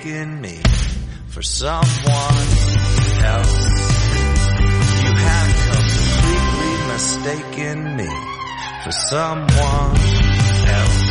mistaken me for someone else. You had completely mistaken me for someone else.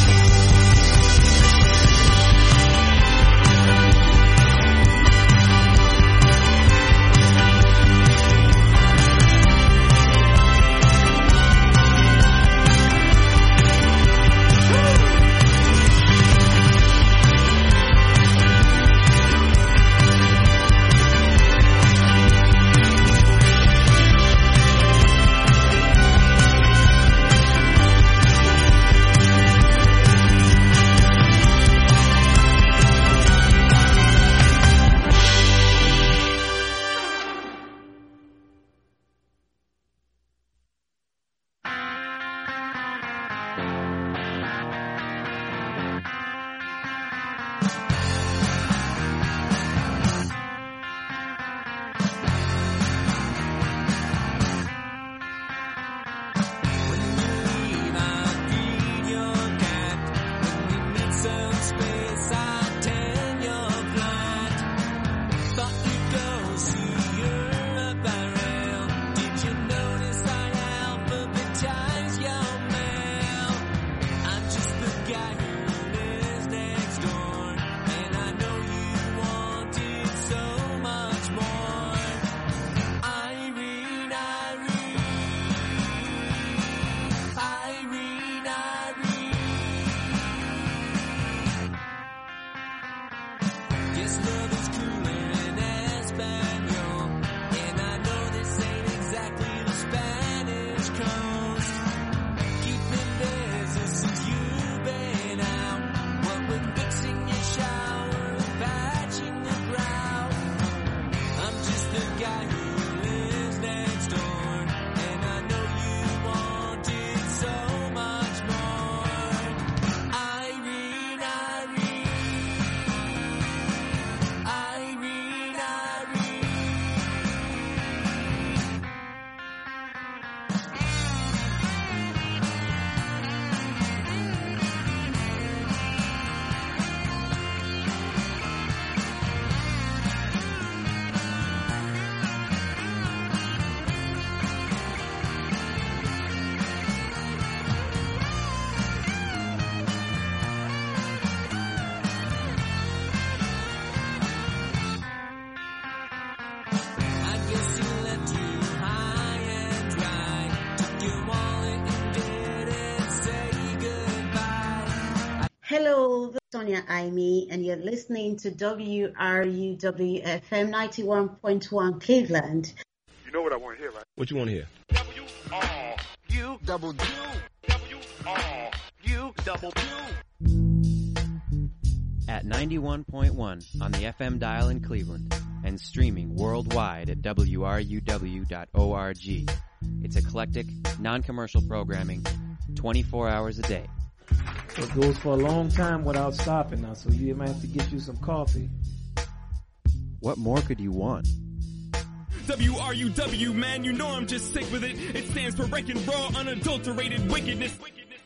Hello, this is Sonia Aimee, and you're listening to WRUW-FM 91.1 Cleveland. You know what I want to hear, right? What you want to hear? At 91.1 on the FM dial in Cleveland and streaming worldwide at WRUW.org. It's eclectic, non-commercial programming, 24 hours a day. It goes for a long time without stopping now, so you might have to get you some coffee. What more could you want? WRUW, man, you know I'm just sick with it. It stands for wrecking raw, unadulterated wickedness.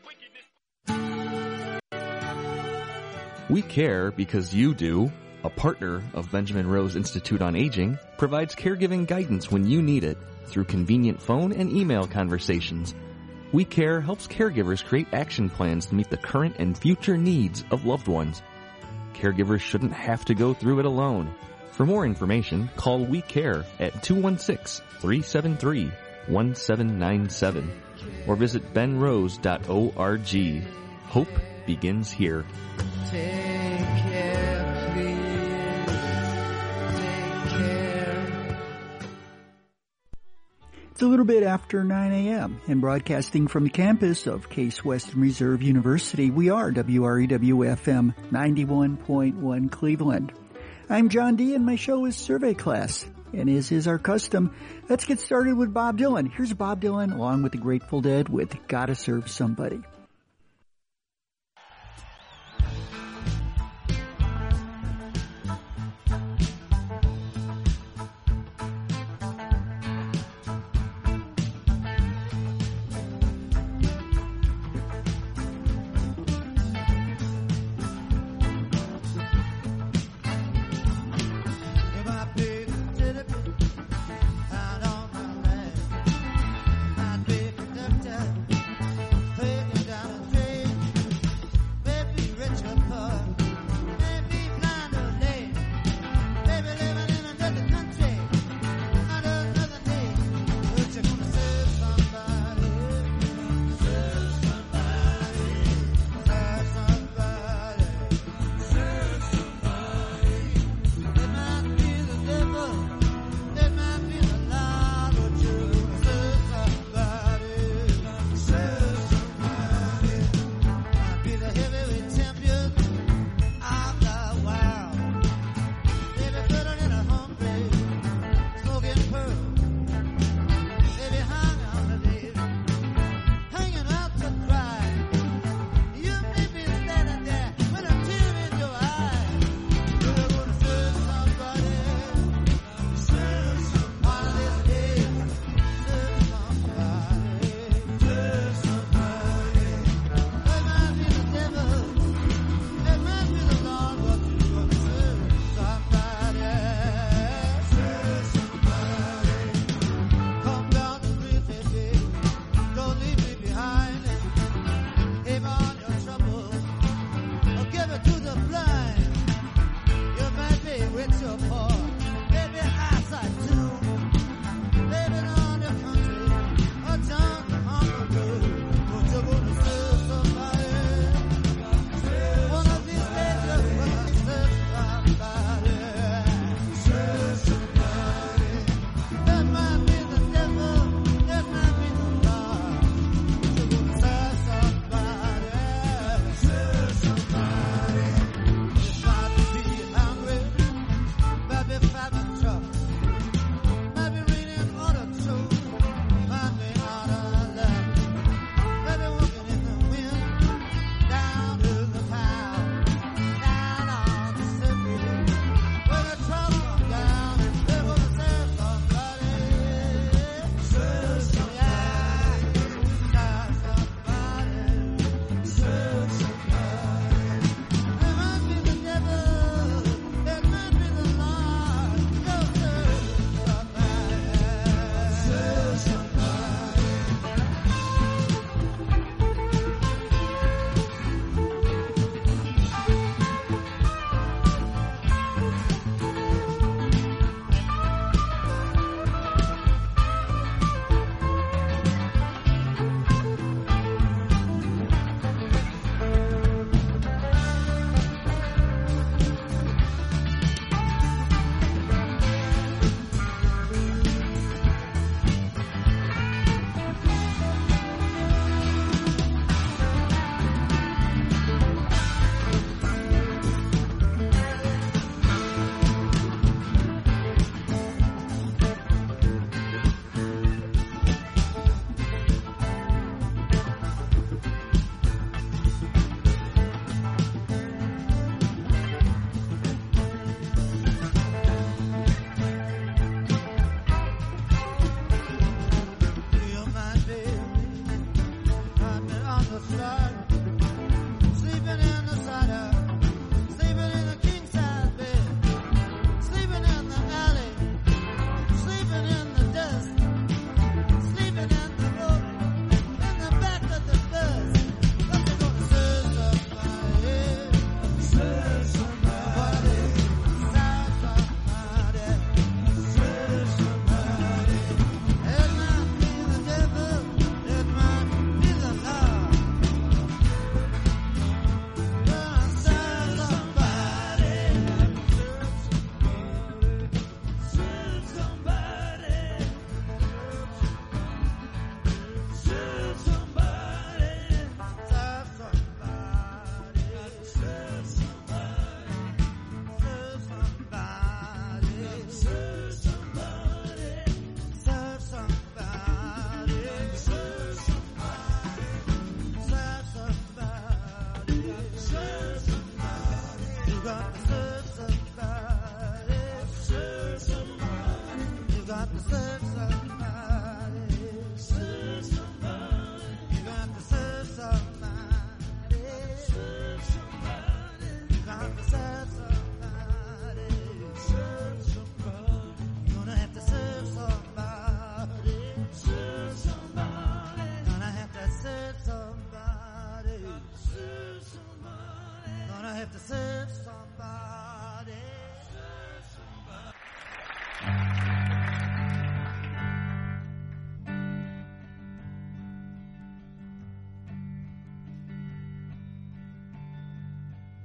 We care because you do. A partner of Benjamin Rose Institute on Aging provides caregiving guidance when you need it through convenient phone and email conversations. We Care helps caregivers create action plans to meet the current and future needs of loved ones. Caregivers shouldn't have to go through it alone. For more information, call We Care at 216-373-1797 or visit benrose.org. Hope begins here. Take care, please. Take care. It's a little bit after 9 a.m. and broadcasting from the campus of Case Western Reserve University, we are WREW-FM 91.1 Cleveland. I'm John D. and my show is Survey Class. And as is our custom, let's get started with Bob Dylan. Here's Bob Dylan along with the Grateful Dead with Gotta Serve Somebody.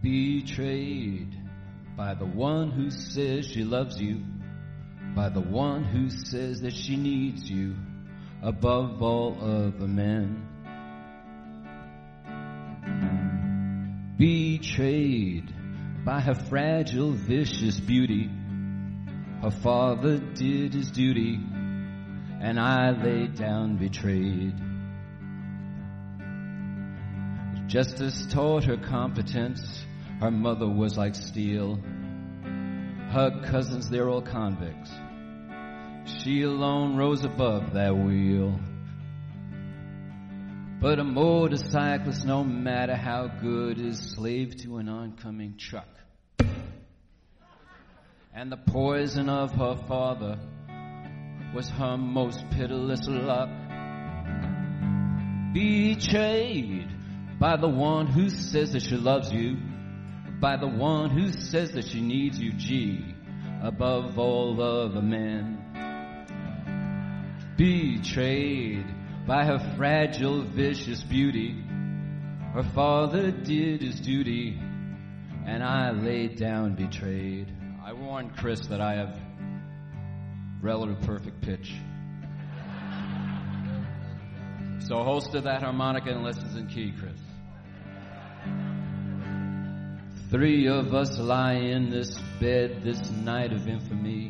Betrayed by the one who says she loves you, by the one who says that she needs you above all other men. Betrayed by her fragile, vicious beauty. Her father did his duty, and I lay down betrayed. Justice taught her competence. Her mother was like steel. Her cousins, they're all convicts. She alone rose above that wheel. But a motorcyclist, no matter how good, is slave to an oncoming truck. And the poison of her father was her most pitiless luck. Betrayed by the one who says that she loves you, by the one who says that she needs you, G, above all other men. Betrayed by her fragile, vicious beauty. Her father did his duty, and I laid down betrayed. I warned Chris that I have relative perfect pitch. So holster that harmonica and listen in key, Chris. 3 of us lie in this bed this night of infamy.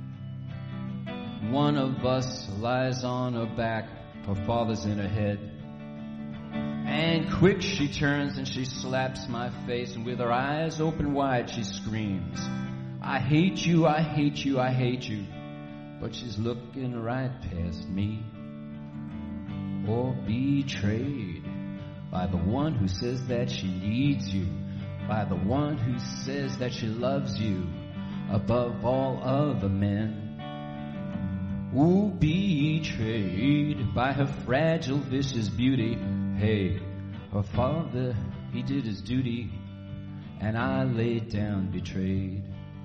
1 of us lies on her back, her father's in her head. And quick she turns and she slaps my face, and with her eyes open wide she screams, I hate you, I hate you, I hate you. But she's looking right past me. Or betrayed by the one who says that she needs you, by the one who says that she loves you above all other men. Ooh, betrayed by her fragile, vicious beauty. Hey, her father, he did his duty, and I laid down betrayed.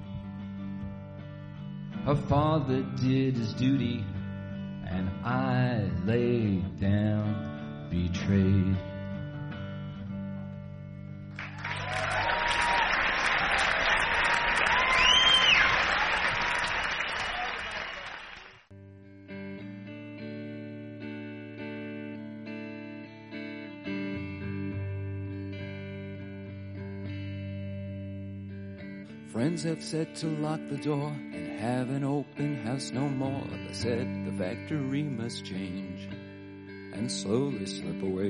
Her father did his duty, and I laid down betrayed. Friends have said to lock the door and have an open house no more. They said the factory must change and slowly slip away.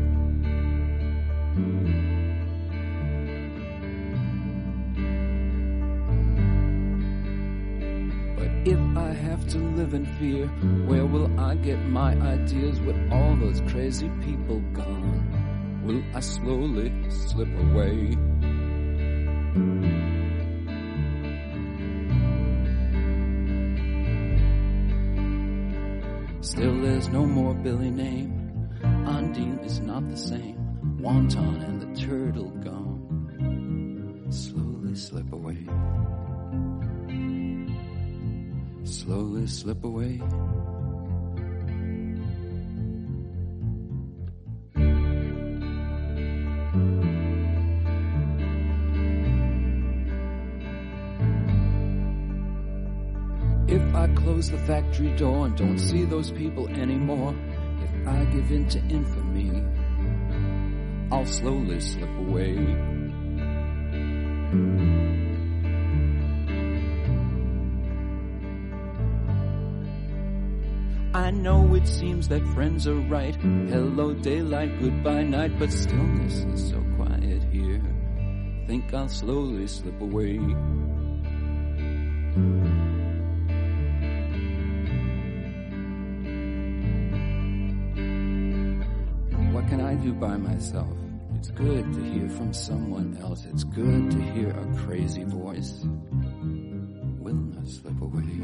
But if I have to live in fear, where will I get my ideas with all those crazy people gone? Will I slowly slip away? Still there's no more Billy name. Undine is not the same. Wonton and the turtle gone. Slowly slip away. Slowly slip away. If I close the factory door and don't see those people anymore, if I give in to infamy, I'll slowly slip away. I know it seems that friends are right. Hello daylight, goodbye night, but stillness is so quiet here. Think I'll slowly slip away. What can I do by myself? It's good to hear from someone else. It's good to hear a crazy voice. Will not slip away.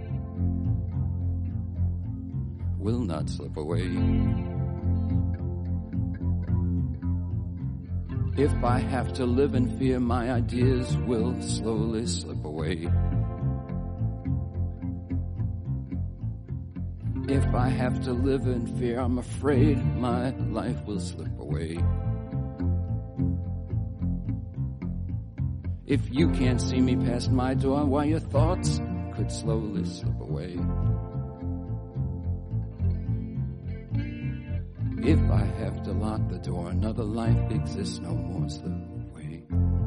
Will not slip away. If I have to live in fear, my ideas will slowly slip away. If I have to live in fear, I'm afraid my life will slip away. If you can't see me past my door, why your thoughts could slowly slip away. If I have to lock the door, another life exists no more, slip away.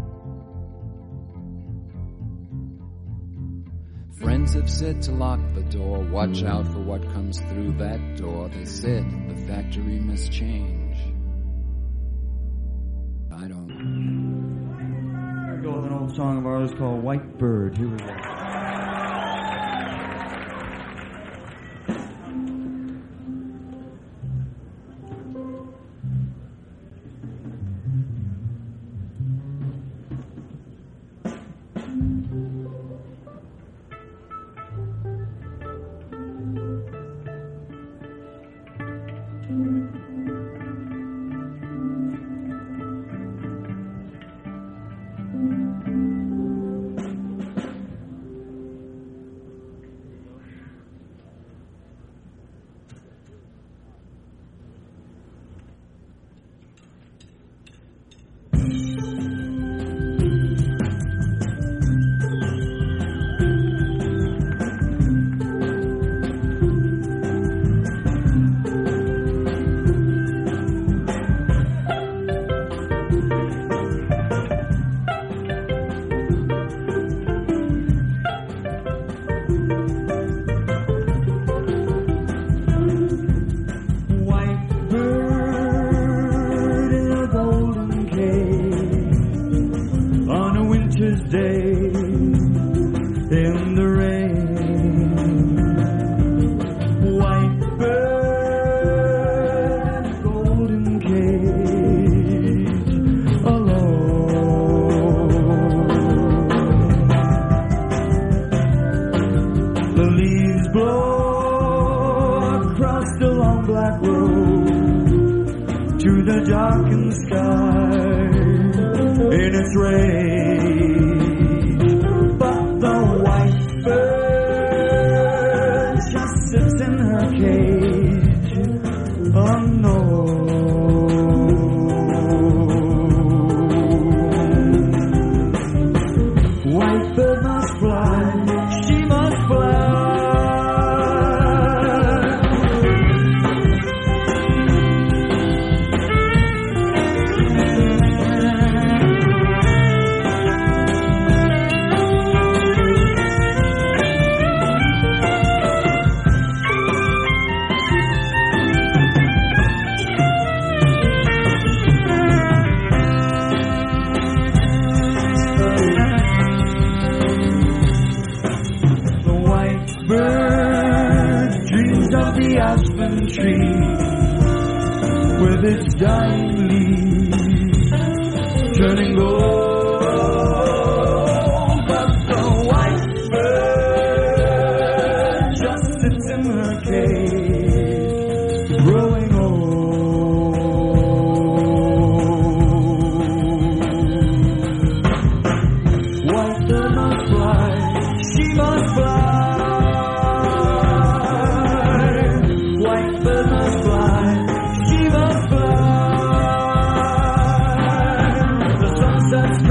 Friends have said to lock the door, watch out for what comes through that door. They said the factory must change. I don't. I'm going to go with an old song of ours called White Bird. Here we go. Sunset's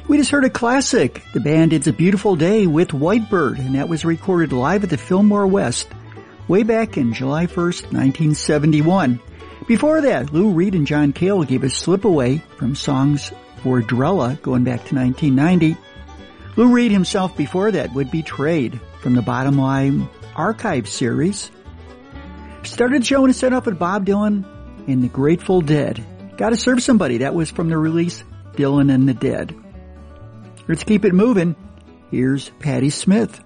We just heard a classic, the band It's a Beautiful Day with Whitebird, and that was recorded live at the Fillmore West way back in July 1st, 1971. Before that, Lou Reed and John Cale gave us Slip Away from Songs for Drella going back to 1990. Lou Reed himself before that would Betrayed from the Bottom Line Archive series. Started the show and set up with Bob Dylan and the Grateful Dead. Gotta Serve Somebody, that was from the release Dylan and the Dead. Let's keep it moving. Here's Patti Smith.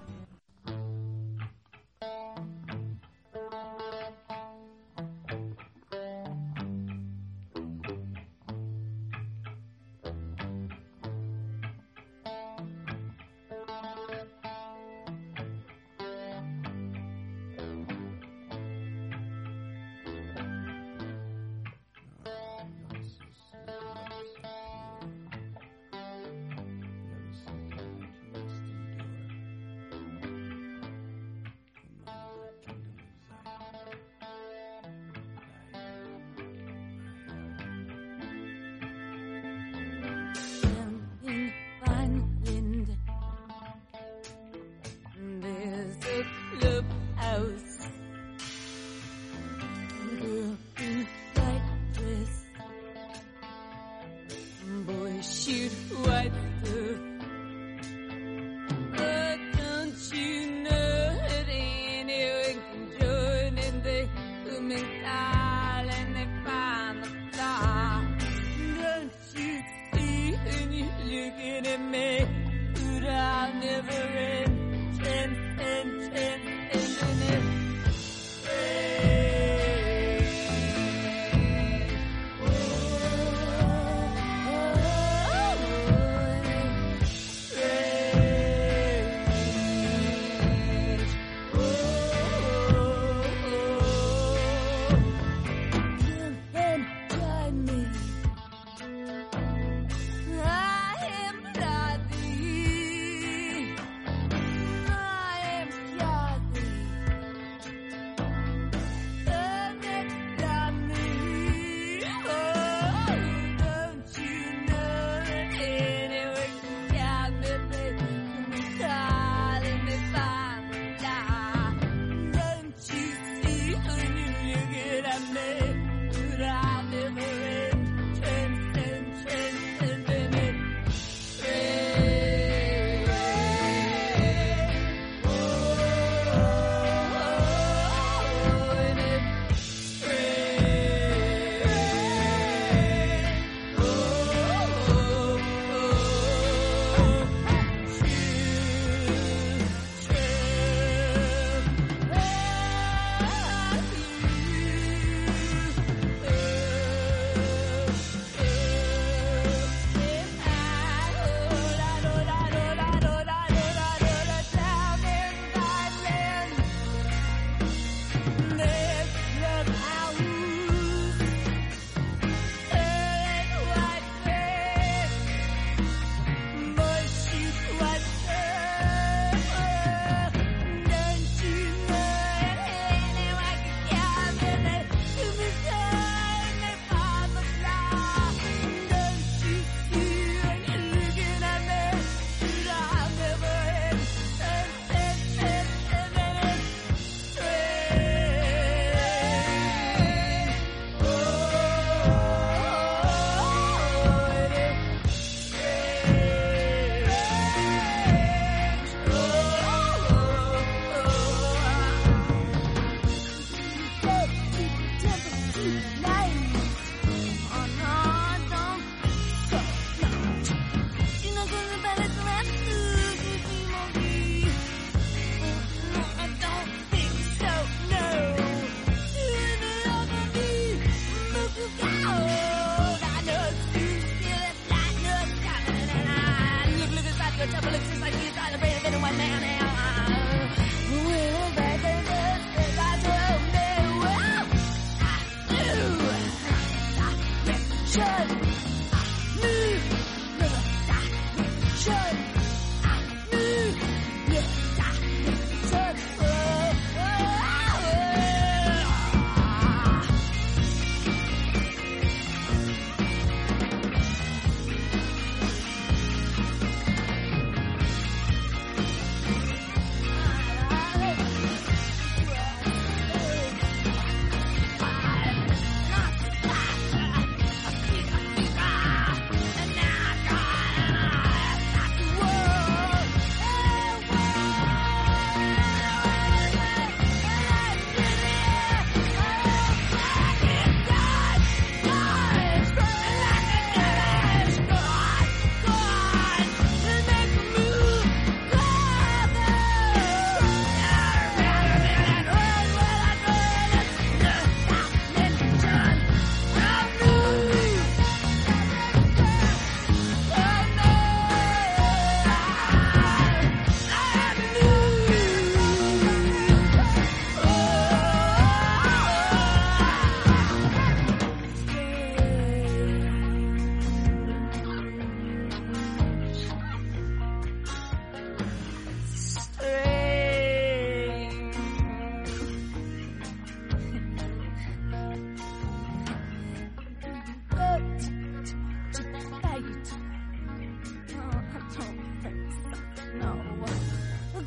I am blood.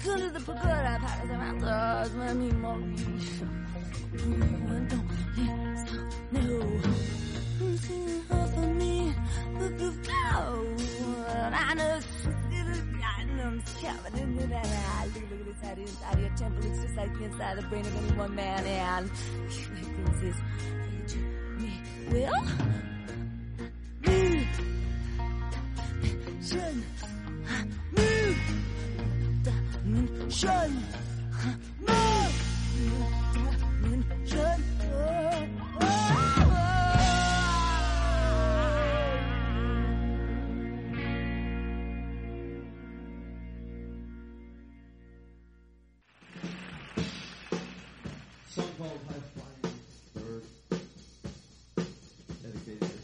to the pagoda, part of the mountains, where me Maurice. And don't listen, no. Singing half of me, but the flow. I know, I'm coming into that eye. Look at this head inside of your temple. It's just like inside the brain of any one man. And things is to me. Well, move, dimension, move, dimension, move, dimension. Song called High Flying Bird, dedicated to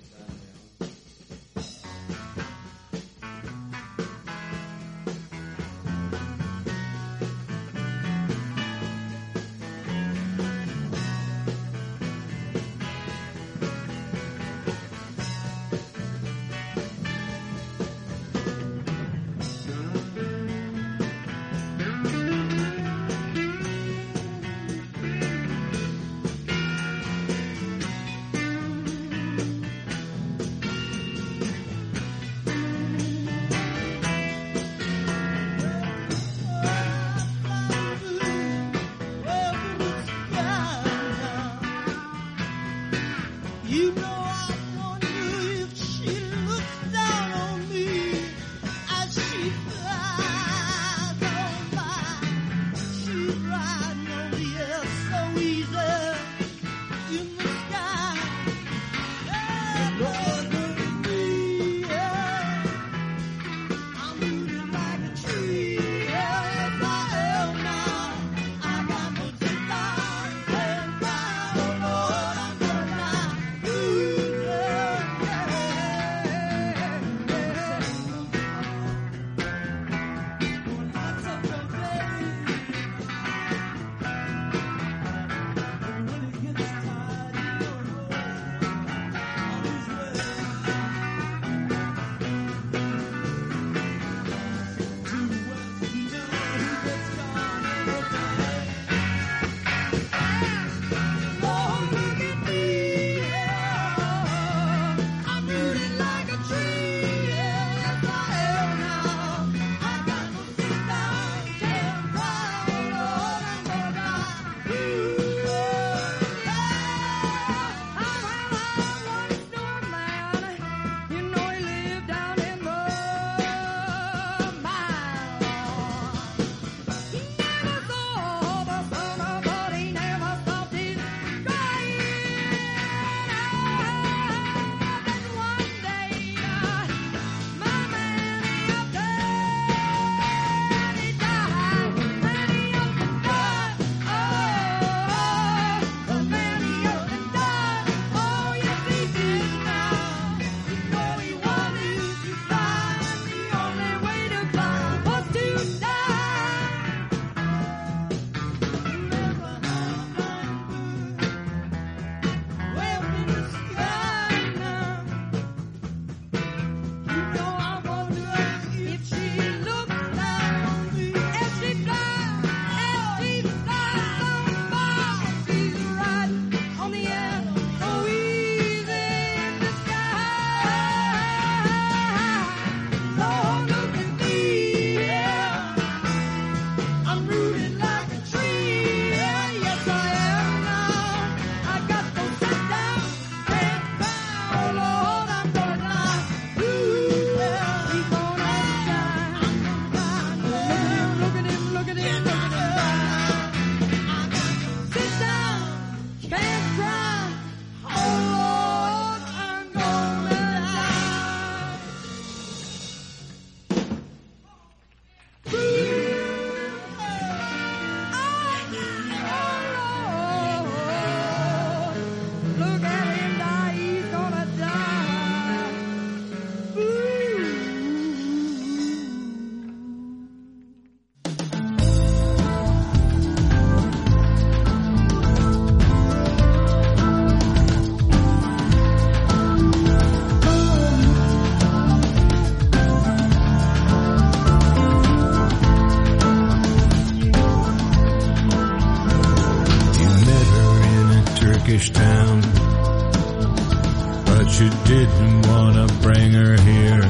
didn't want to bring her here.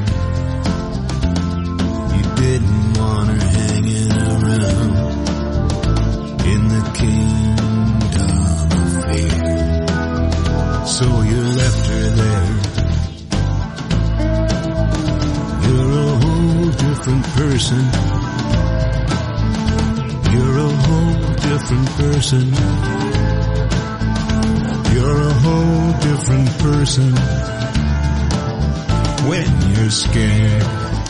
You didn't want her hanging around in the kingdom of fear. So you left her there. You're a whole different person. You're a whole different person. You're a whole different person when you're scared.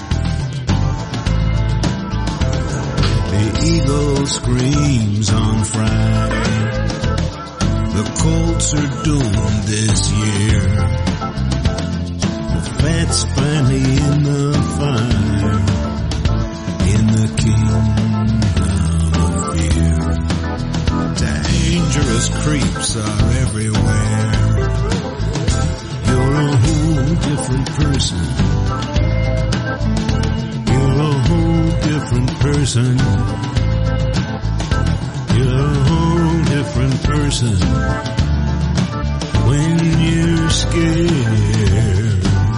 The eagle screams on Friday. The Colts are doomed this year. The fat's finally in the fire in the kingdom of fear. Dangerous creeps are everywhere. You're a whole different person. You're a whole different person. You're a whole different person when you're scared.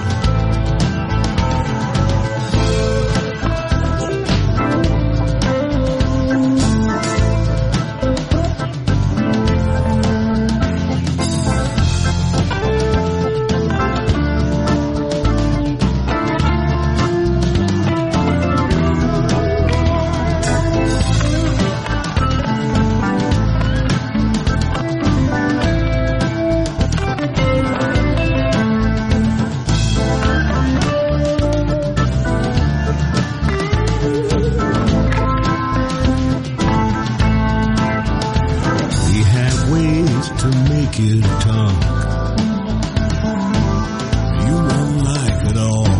You talk, you won't like it all.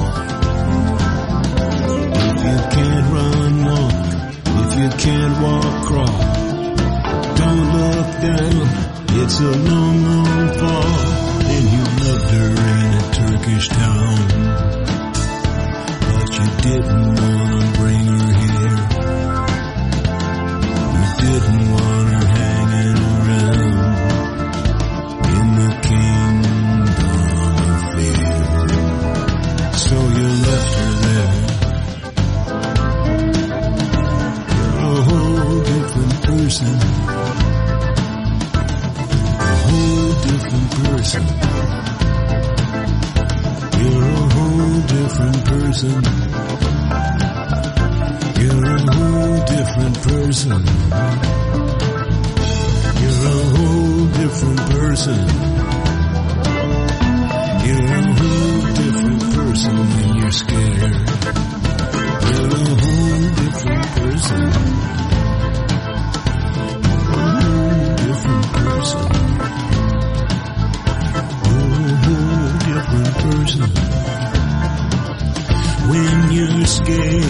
If you can't run, walk. If you can't walk, crawl. Don't look down, it's a long, long fall. And you loved her in a Turkish town, but you didn't want to bring her here. You didn't want her hanging around in the kingdom of fear. So you left her there. You're a whole different person. A whole different person. You're a whole different person. You're a whole different person. You're a whole different person. You're a whole different person when you're scared. You're a whole different person. You're a whole different person. You're a whole different person when you're scared.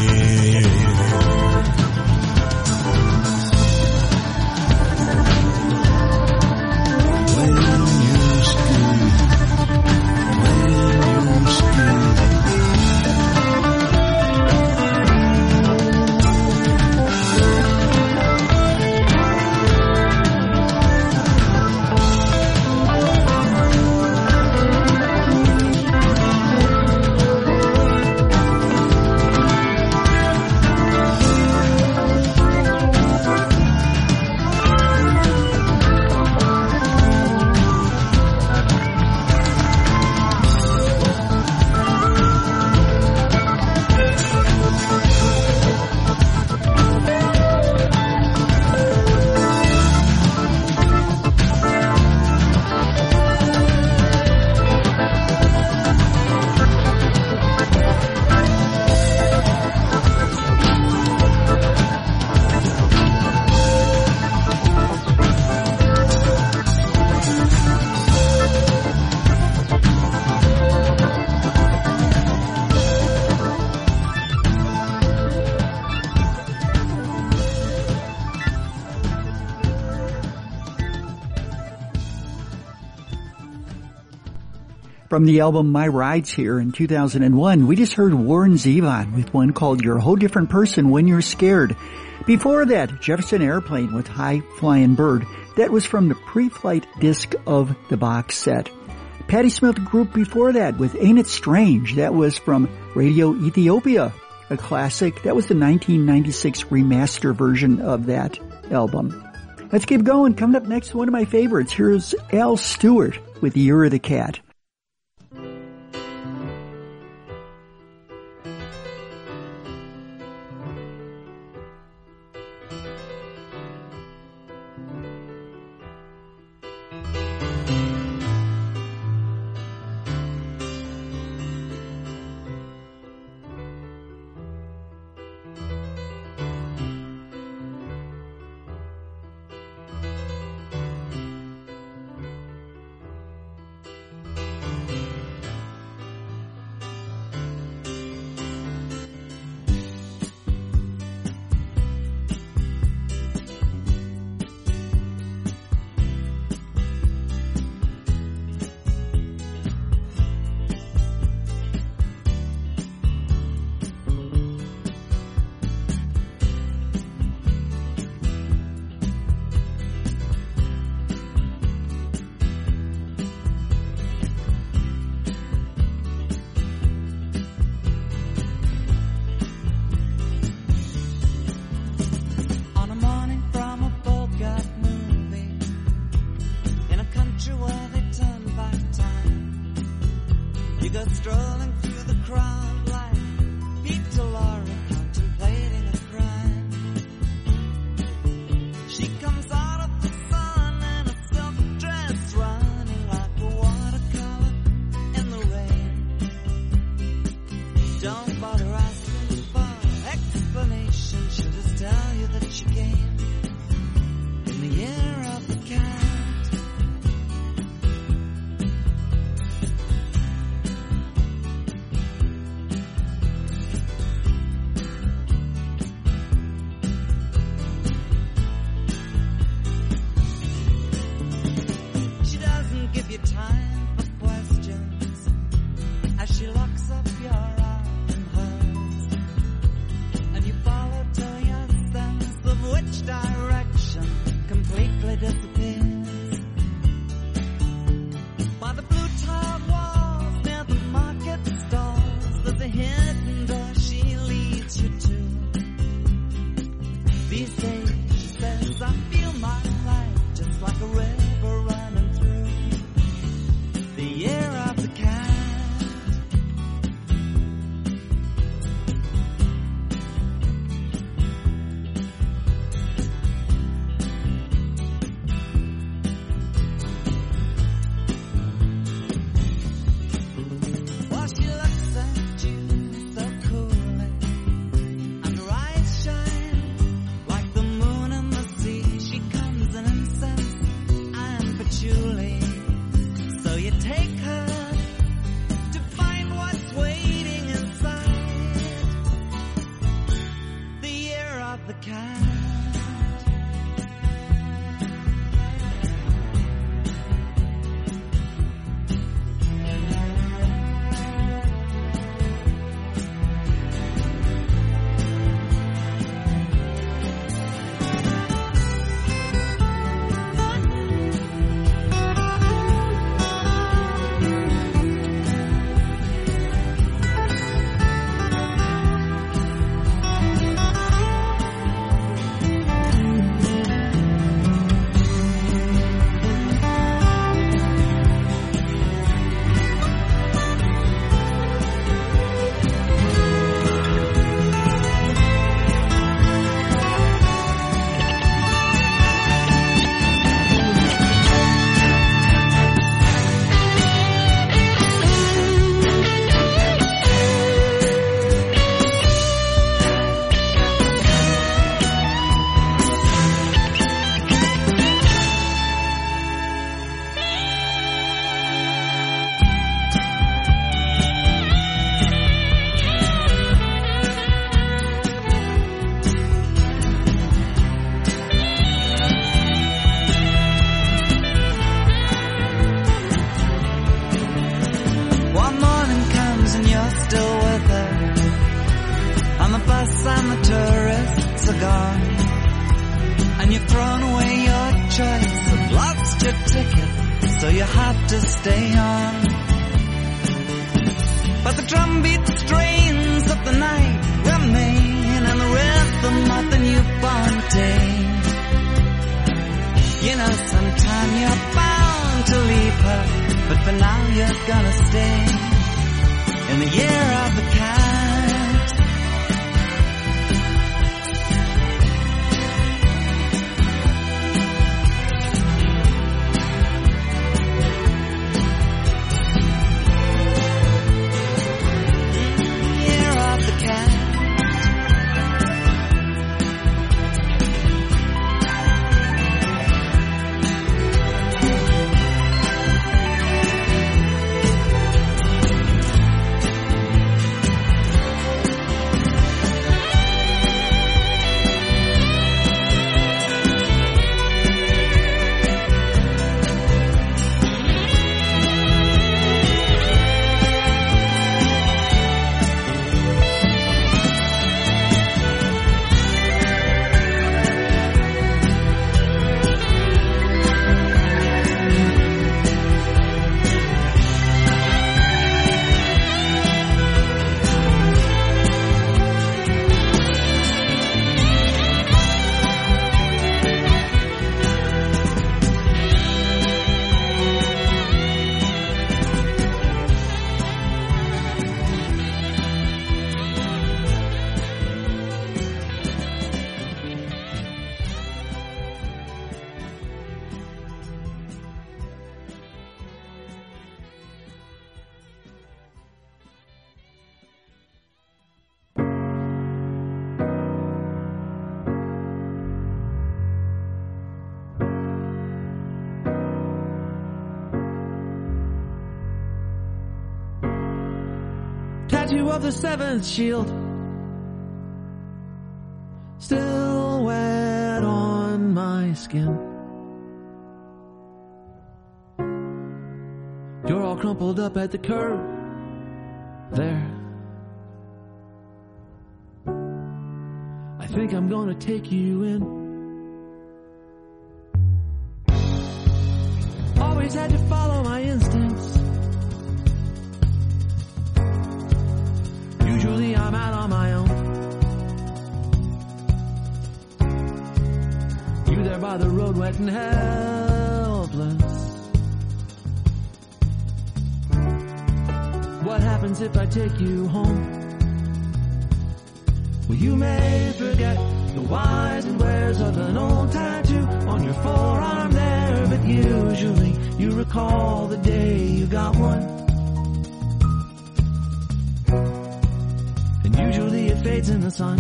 From the album My Ride's Here in 2001, we just heard Warren Zevon with one called You're a Whole Different Person When You're Scared. Before that, Jefferson Airplane with High Flying Bird. That was from the pre-flight disc of the box set. Patti Smith Group before that with Ain't It Strange. That was from Radio Ethiopia, a classic. That was the 1996 remaster version of that album. Let's keep going. Coming up next, one of my favorites. Here's Al Stewart with Year of the Cat. so you have to stay on. But the drumbeat strains of the night remain, and the rhythm of the newborn day. You know, sometime you're bound to leave her, but for now you're gonna stay in the year of the cat. Tattoo of the seventh shield, still wet on my skin. You're all crumpled up at the curb there. I think I'm gonna take you in. Always had to follow my instincts. Usually I'm out on my own. You there by the road, wet and helpless. What happens if I take you home? Well, you may forget the whys and wheres of an old tattoo on your forearm there, but usually you recall the day you got one. And usually it fades in the sun.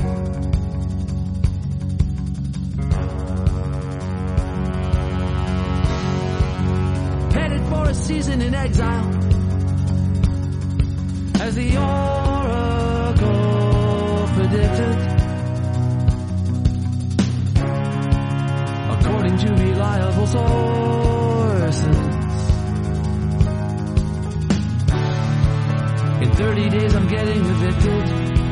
Headed for a season in exile, as the oracle predicted, according to reliable sources. In 30 days I'm getting evicted.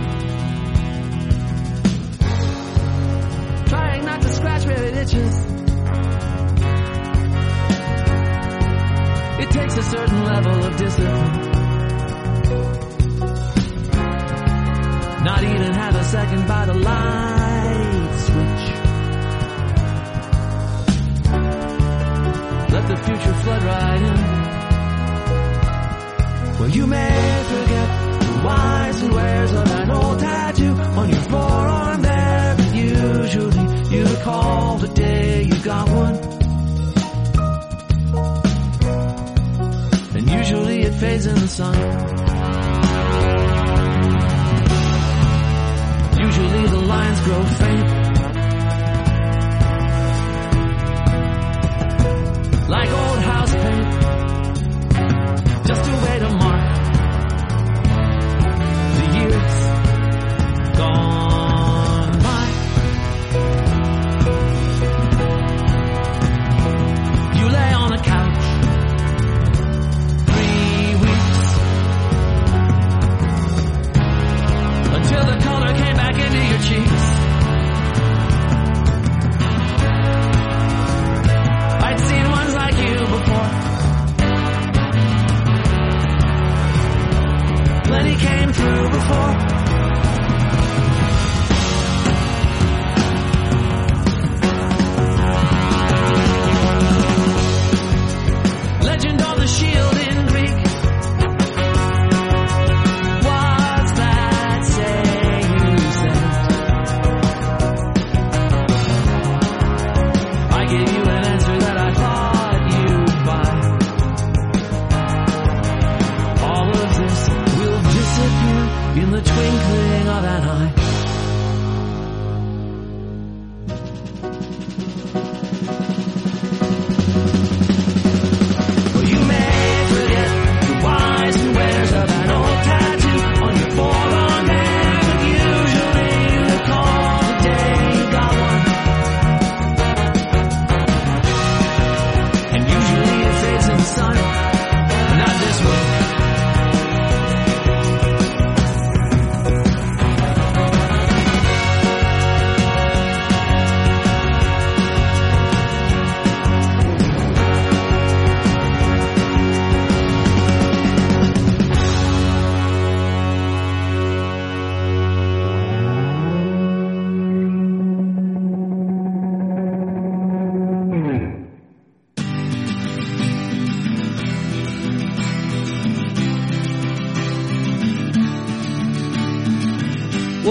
Trying not to scratch where it itches. It takes a certain level of discipline. Not even have a second by the light switch. Let the future flood right in. Well, you may forget the whys and wheres of an old tattoo on your forearm there, but usually you recall the day you got one. And usually it fades in the sun. Usually the lines grow faint, like old house paint, just a way to mark the years gone by. You lay on a couch 3 weeks until the color came back into your cheeks. I'd seen ones like you before,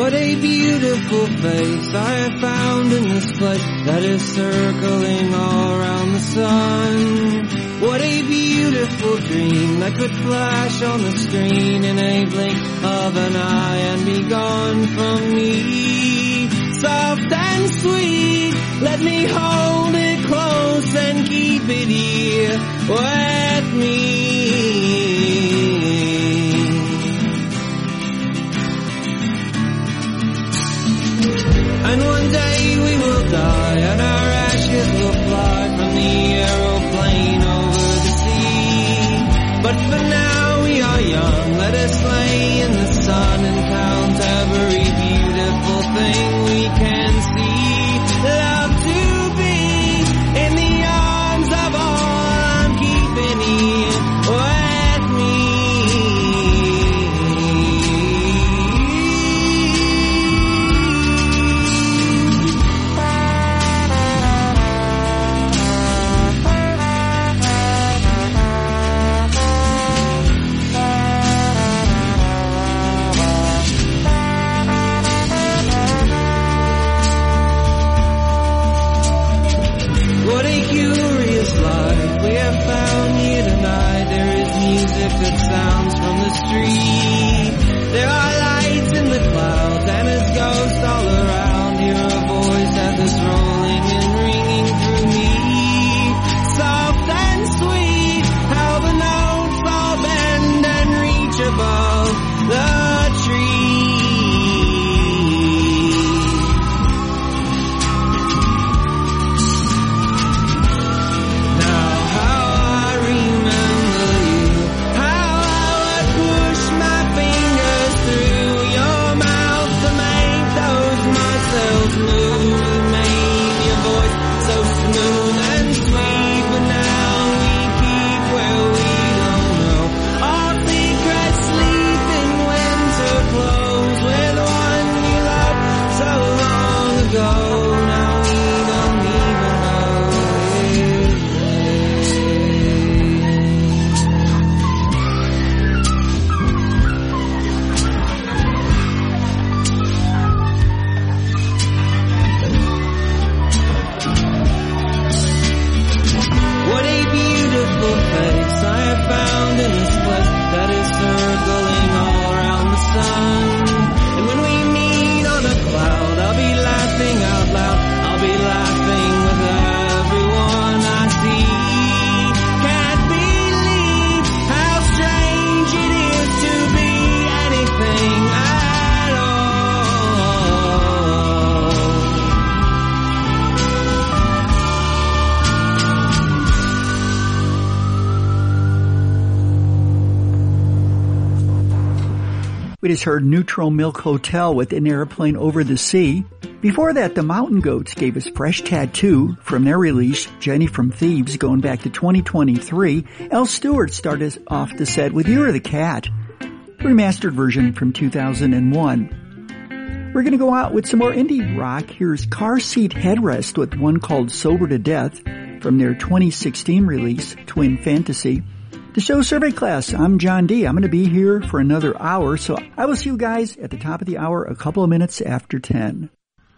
What a beautiful face I have found in this place that is circling all around the sun. What a beautiful dream that could flash on the screen in a blink of an eye and be gone from me. Soft and sweet, let me hold it close and keep it here with me. And one day we will die and our ashes will fly from the aeroplane over the sea. But for now we are young, let us lay in the sun and count every beautiful thing we can see. Love to be in the arms of all I'm keeping here with me. That sounds from the street. There are lights in the clouds and it's ghosts all around. Hear a voice that is rolling and ringing through me. Soft and sweet, how the notes all bend and reach above the We just heard Neutral Milk Hotel with An Airplane Over the Sea. Before that, the Mountain Goats gave us Fresh Tattoo from their release, Jenny from Thieves, going back to 2023. Al Stewart started off the set with You're the Cat, remastered version from 2001. We're going to go out with some more indie rock. Here's Car Seat Headrest with one called Sober to Death from their 2016 release, Twin Fantasy. The show Survey Class, I'm John D. I'm going to be here for another hour, so I will see you guys at the top of the hour a couple of minutes after 10.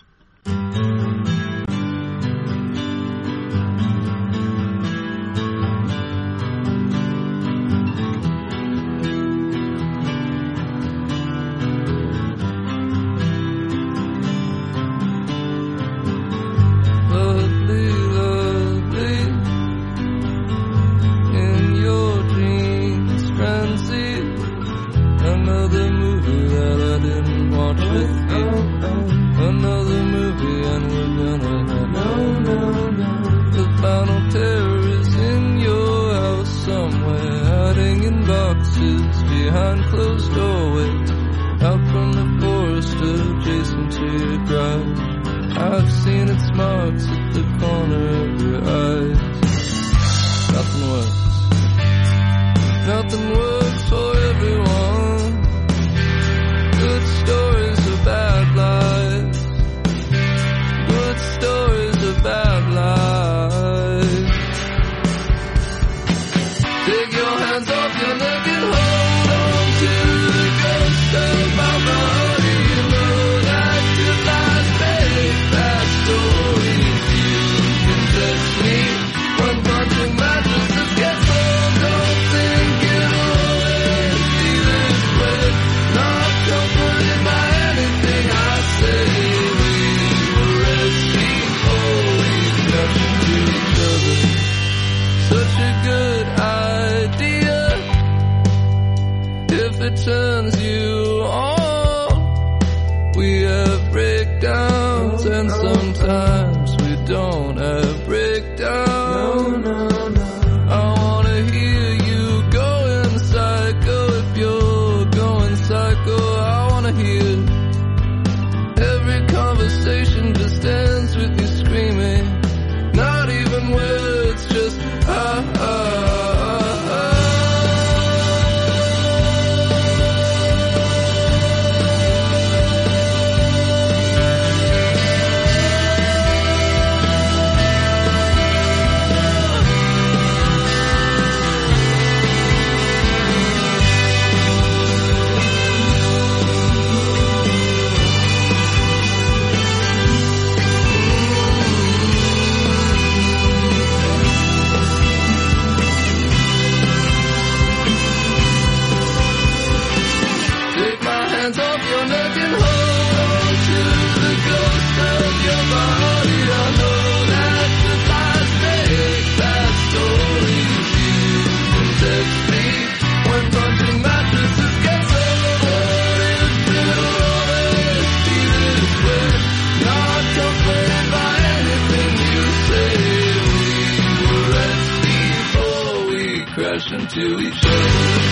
Another movie and we're gonna have the final terror is in your house somewhere, hiding in boxes behind closed doorways, out from the forest adjacent to your garage. I've seen its marks at the corner of your eyes. Nothing works for everyone. Good stories are bad lies. Good stories are bad lies. Take your hands off your neck and hold on to the ghost of my body. You know And sometimes we don't have breakdowns. I wanna hear you going psycho. If you're going psycho, I wanna hear every conversation just ends with you screaming. Not even words, just into each other.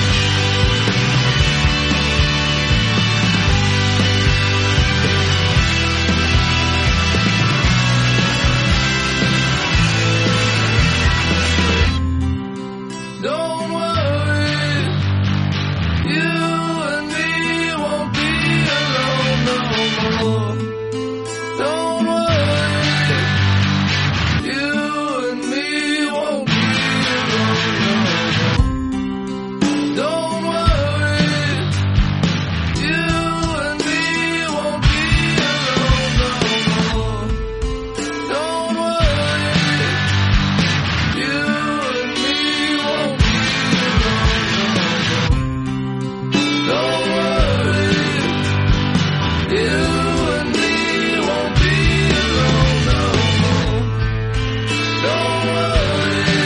Don't worry, you and me won't be alone no more. Don't worry, you and me won't be alone no more. Don't worry, you and me won't be alone no more. Don't worry, you and me won't be alone no more. Don't worry, you and me won't be alone no more. Don't worry,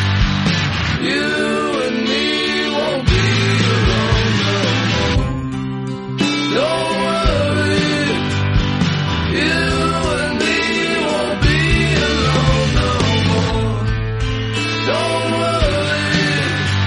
you and me won't be alone no more. Don't worry, you and me won't be alone no more. Don't worry,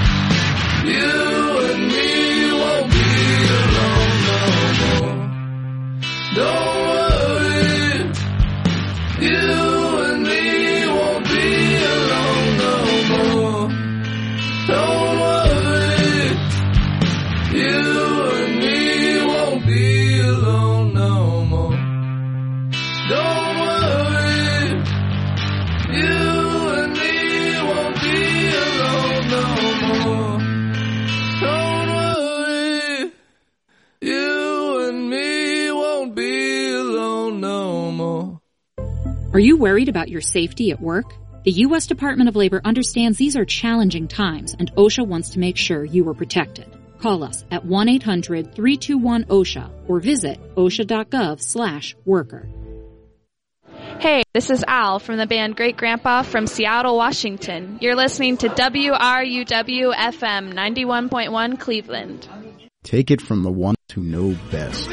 you and me won't be alone no more. Don't worry, you and me won't be alone no more. Don't worry, you and me won't be alone no more. Don't worry, you and me won't be alone no more. Don't worry, you and me won't be alone no more. Are you worried about your safety at work? The U.S. Department of Labor understands these are challenging times, and OSHA wants to make sure you are protected. Call us at 1-800-321-OSHA or visit osha.gov/worker. Hey, this is Al from the band Great Grandpa from Seattle, Washington. You're listening to WRUW-FM 91.1 Cleveland. Take it from the ones who know best.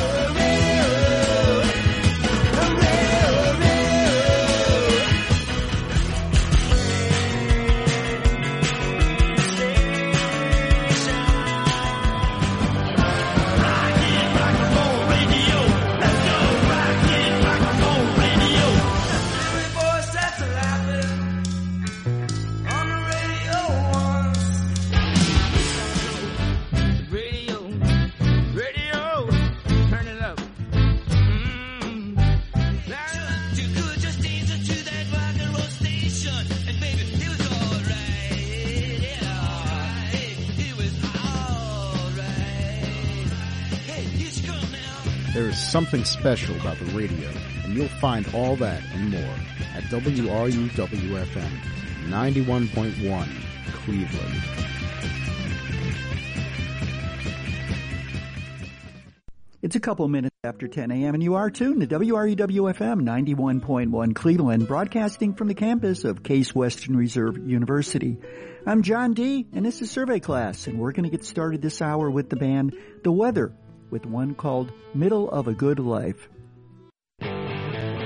There is something special about the radio, and you'll find all that and more at WRUW-FM 91.1 Cleveland. It's a couple minutes after 10 a.m. and you are tuned to WRUW-FM 91.1 Cleveland, broadcasting from the campus of Case Western Reserve University. I'm John D., and this is Survey Class, and we're going to get started this hour with the band The Weather, with one called Middle of a Good Life.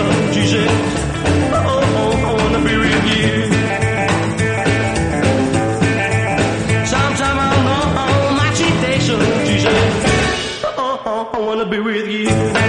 station, tu sais. I wanna be with you. Sometime I'm on my cheap station, tu sais. I wanna be with you.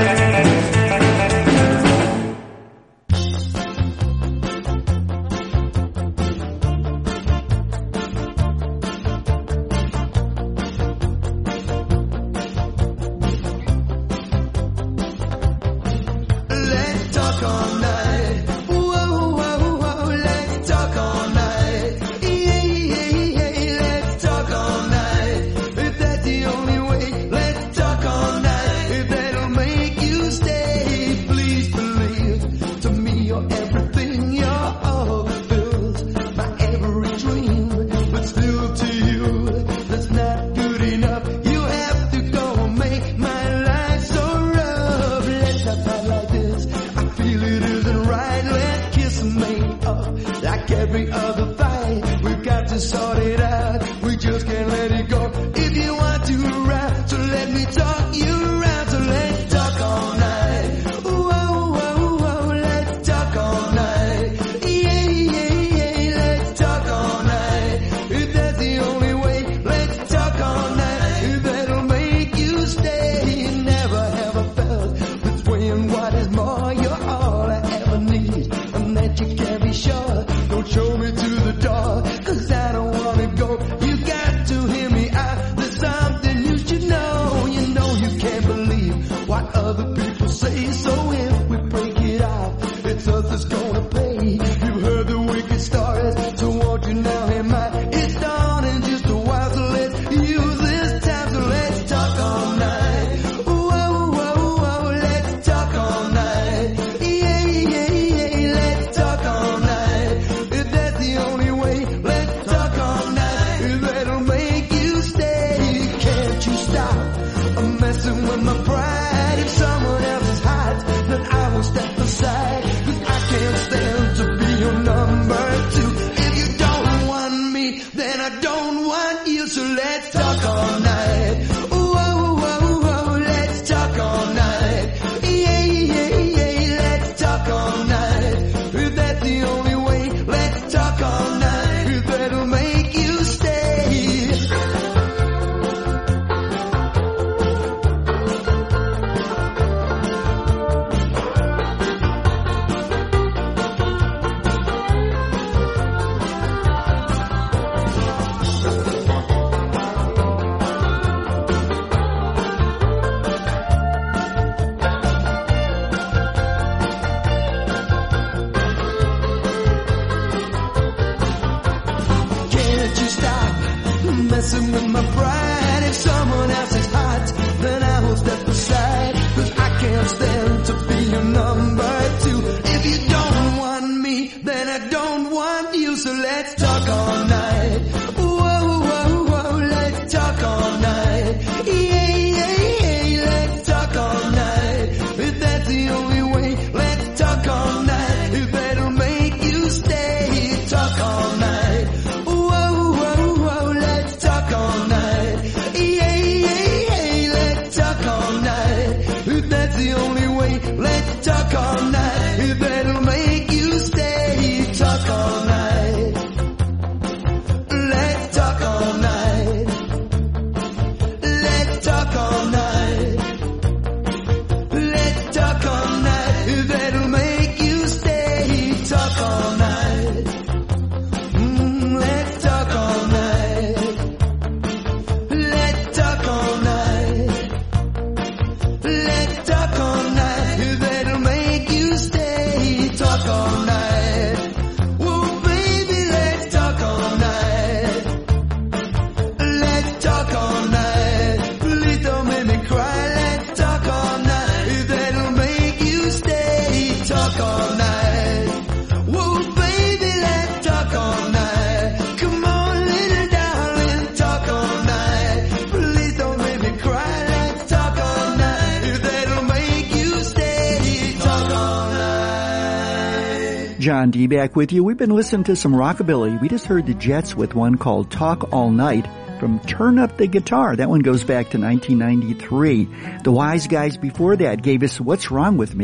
John D. back with you. We've been listening to some rockabilly. We just heard the Jets with one called Talk All Night from Turn Up the Guitar. That one goes back to 1993. The Wise Guys before that gave us What's Wrong With Me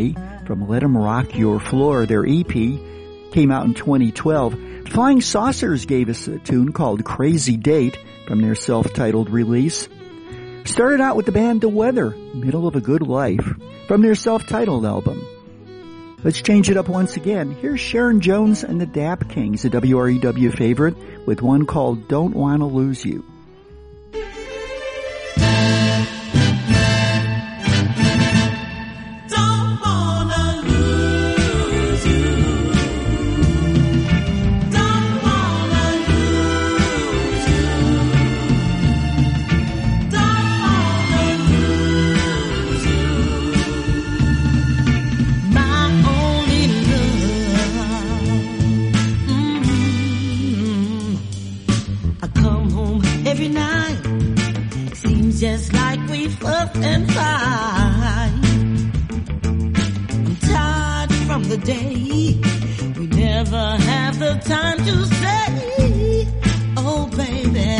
from Let 'Em Rock Your Floor. Their EP came out in 2012. Flying Saucers gave us a tune called Crazy Date from their self-titled release. Started out with the band The Weather, Middle of a Good Life, from their self-titled album. Let's change it up once again. Here's Sharon Jones and the Dap Kings, a WREW favorite, with one called Don't Wanna Lose You. Just like we fuss and fight. I'm tired from the day we never have the time to say, oh baby,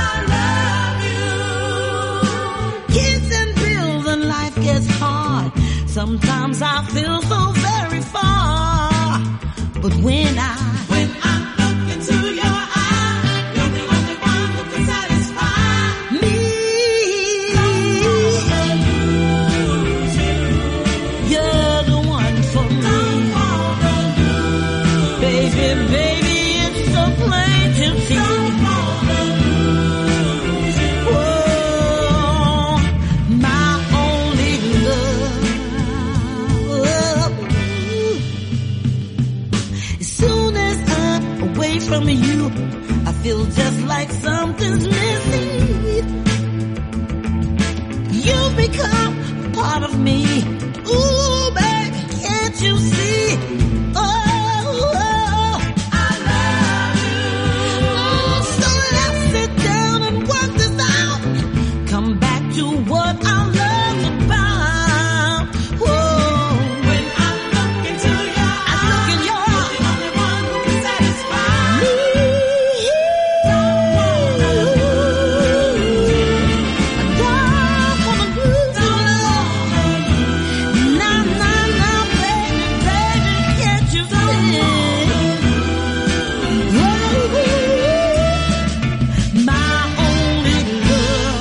I love you. Kids and bills and life gets hard. Sometimes I feel so very far. But when I look into your eyes, you're the only one who can satisfy me. Baby, it's so plain to see. Oh, my only love. As soon as I'm away from you, I feel just like something's missing. You become part of me. Ooh, baby, can't you see? Come back to what our love's about. Whoa. When I look into your eyes, you're the only one who can satisfy me. Don't wanna lose you. I don't wanna lose you. Nah, baby, can't you see? My only love.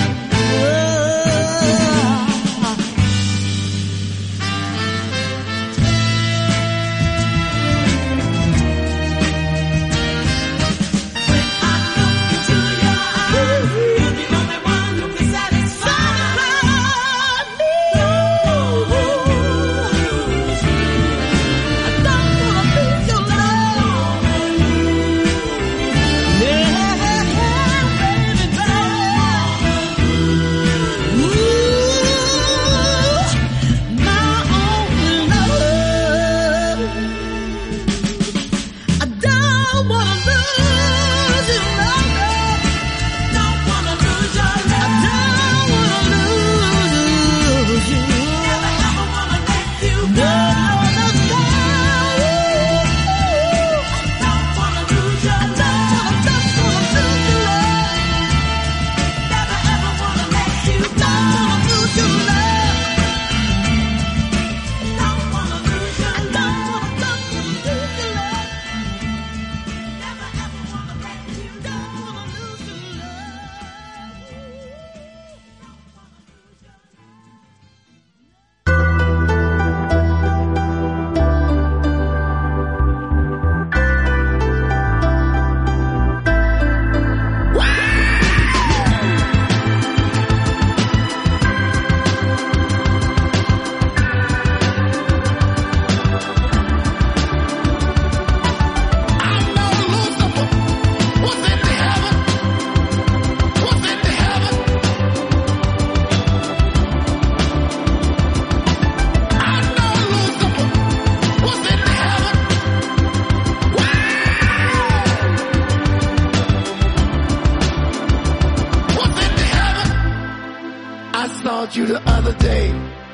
called you the other day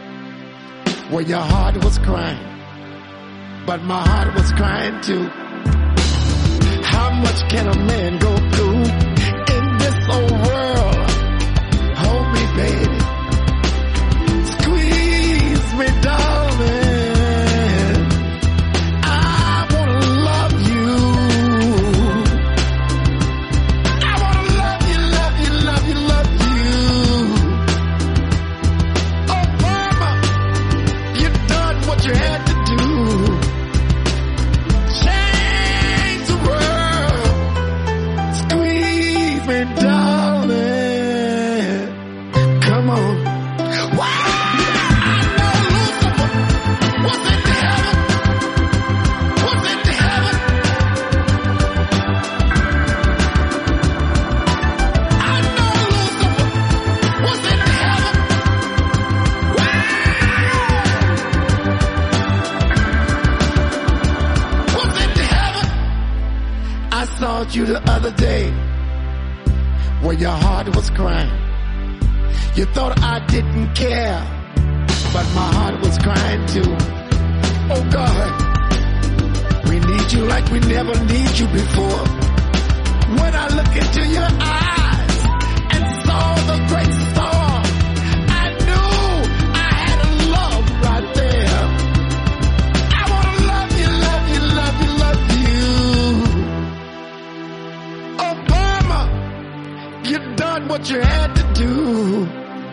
when your heart was crying, but my heart was crying too. How much can a man go through in this old world? Hold me, baby. Squeeze me, darling. about you the other day, where your heart was crying. You thought I didn't care, but my heart was crying too. Oh God, we need you like we never need you before. When I look into your eyes and saw the great star, I knew I had a love right there. I want to love you, love you, love you, love you. Obama, you done what you had to do.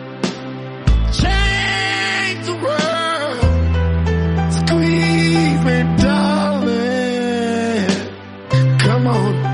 Change the world. Squeeze me, darling. Come on.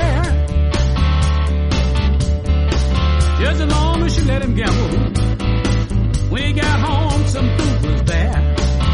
Just as long as she let him gamble. When he got home, some food was there.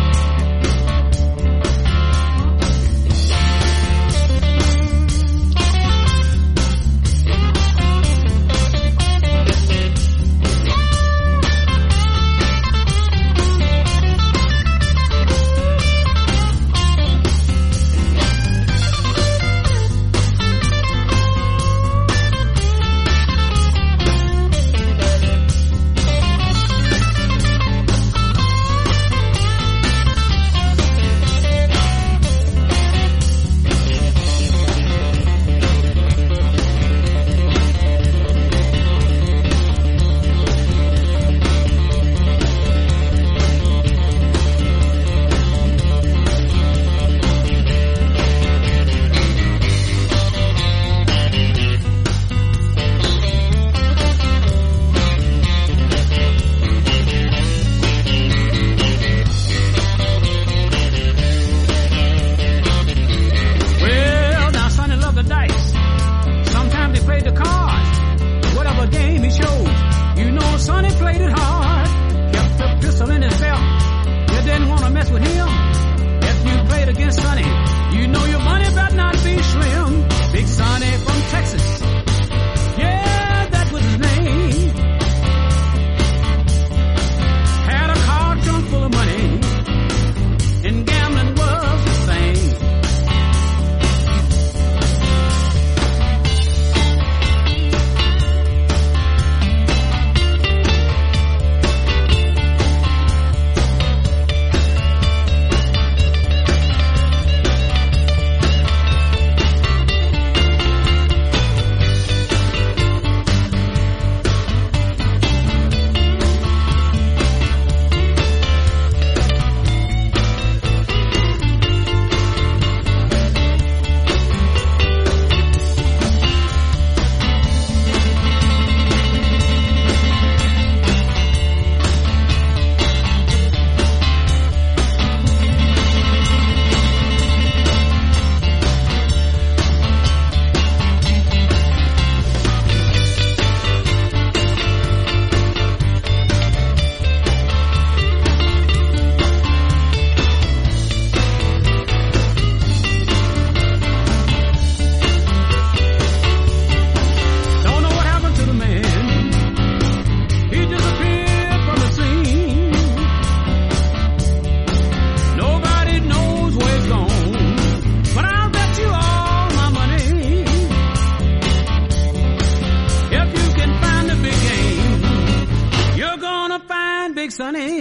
Sonny.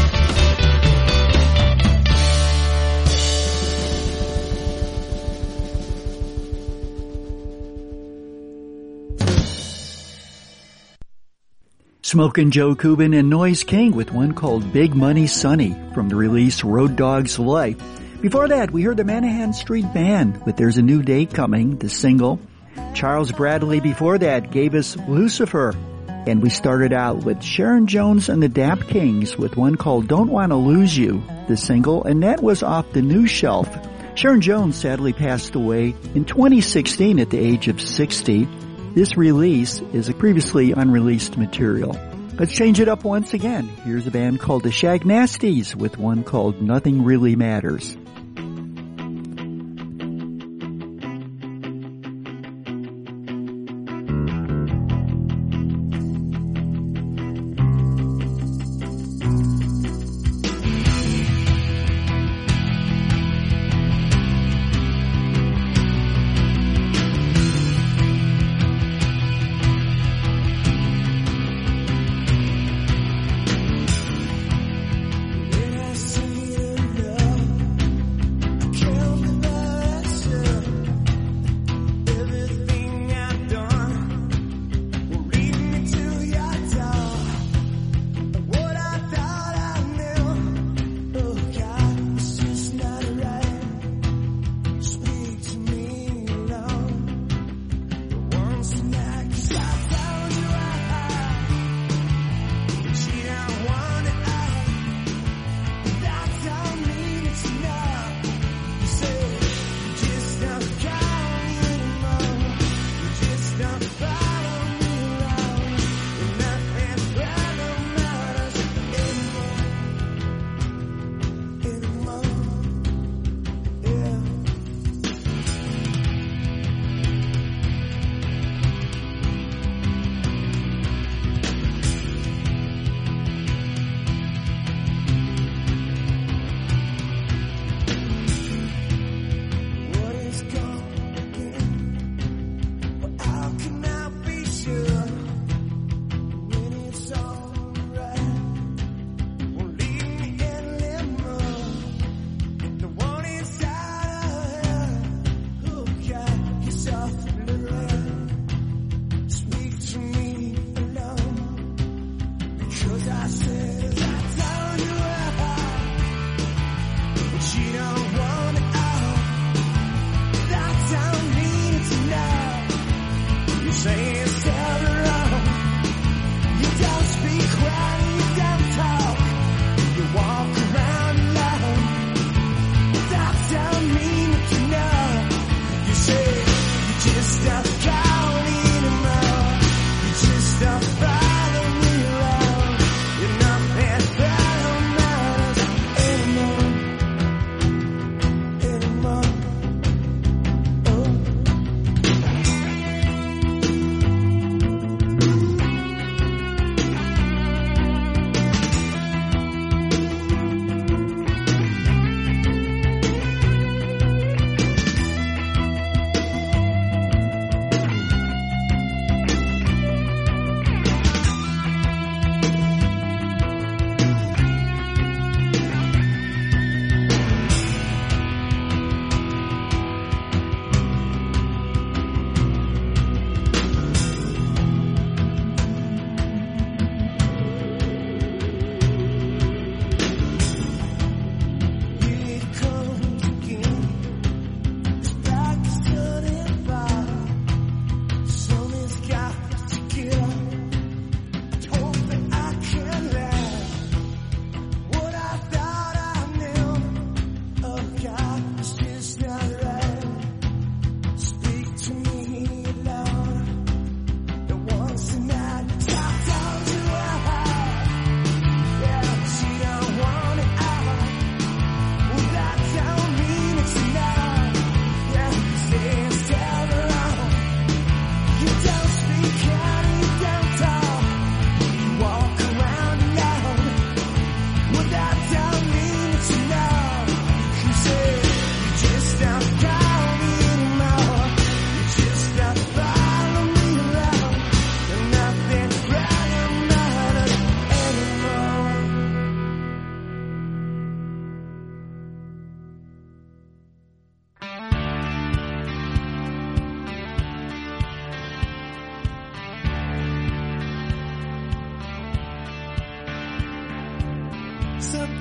Smokin' Joe Kubin and Noise King with one called Big Money Sonny from the release Road Dog's Life. Before that, we heard the Manahan Street Band with There's a New Day Coming, the single. Charles Bradley before that gave us Lucifer. And we started out with Sharon Jones and the Dap Kings with one called Don't Wanna Lose You, the single, and that was off the New Shelf. Sharon Jones sadly passed away in 2016 at the age of 60. This release is a previously unreleased material. Let's change it up once again. Here's a band called the Shag Nasties with one called Nothing Really Matters.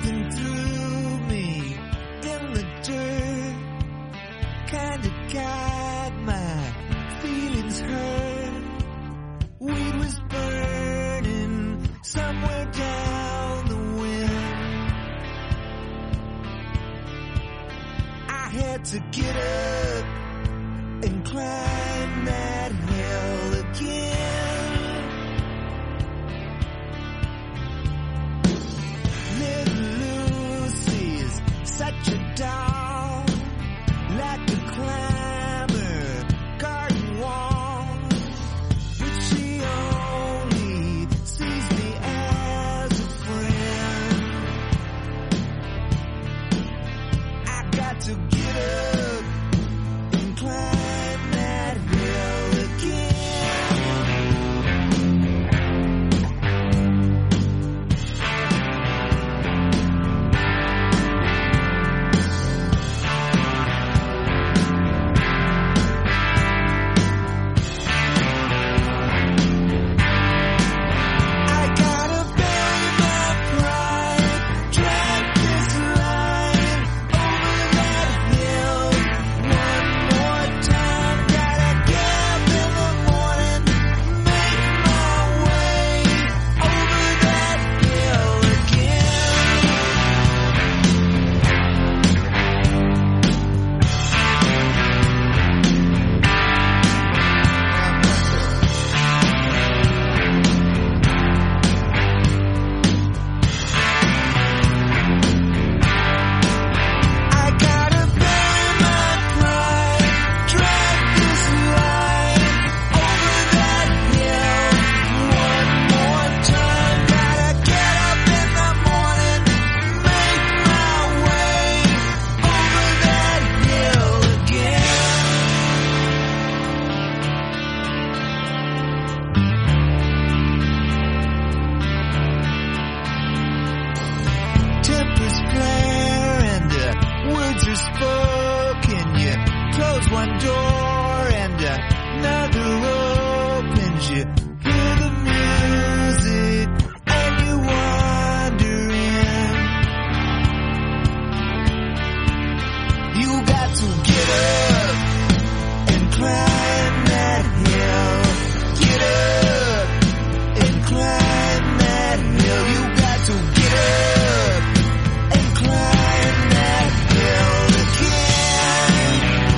something through me in the dirt, kinda got my feelings hurt. Weed was burning somewhere down the wind. I had to get up and climb that hill again. Little Lucy's such a doll, like a climber, garden wall, but she only sees me as a friend. I got to get up and climb that hill again. I gotta bury my pride, drag this line over that hill one more time. Gotta get up in the morning, make my way over that hill again. I gotta bury my pride, drag this line over that hill one more time. Gotta get up in the morning, make my way over that hill again. Tempers flare and words are spoken. You close one door and another opens. You hear the music and you wander in. You got to get up and climb that hill. Get up and climb that hill. You got to get up and climb that hill again.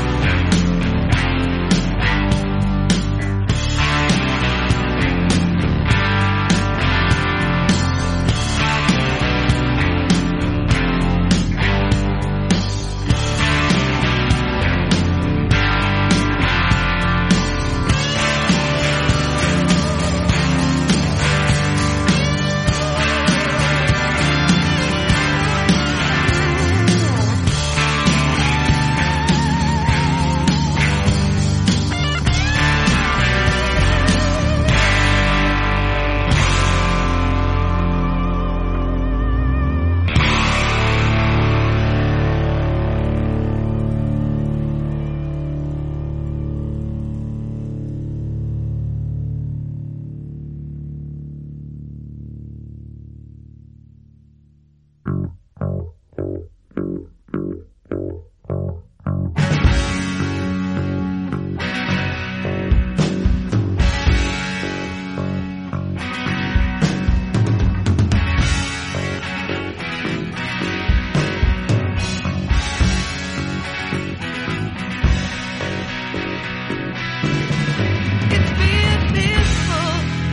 It's been peaceful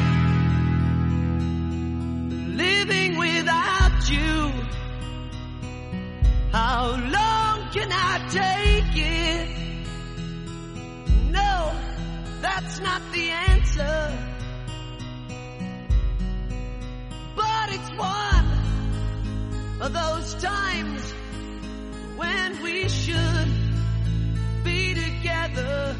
living without you. How long can I take it? No, that's not the answer. But it's one of those times when we should be together.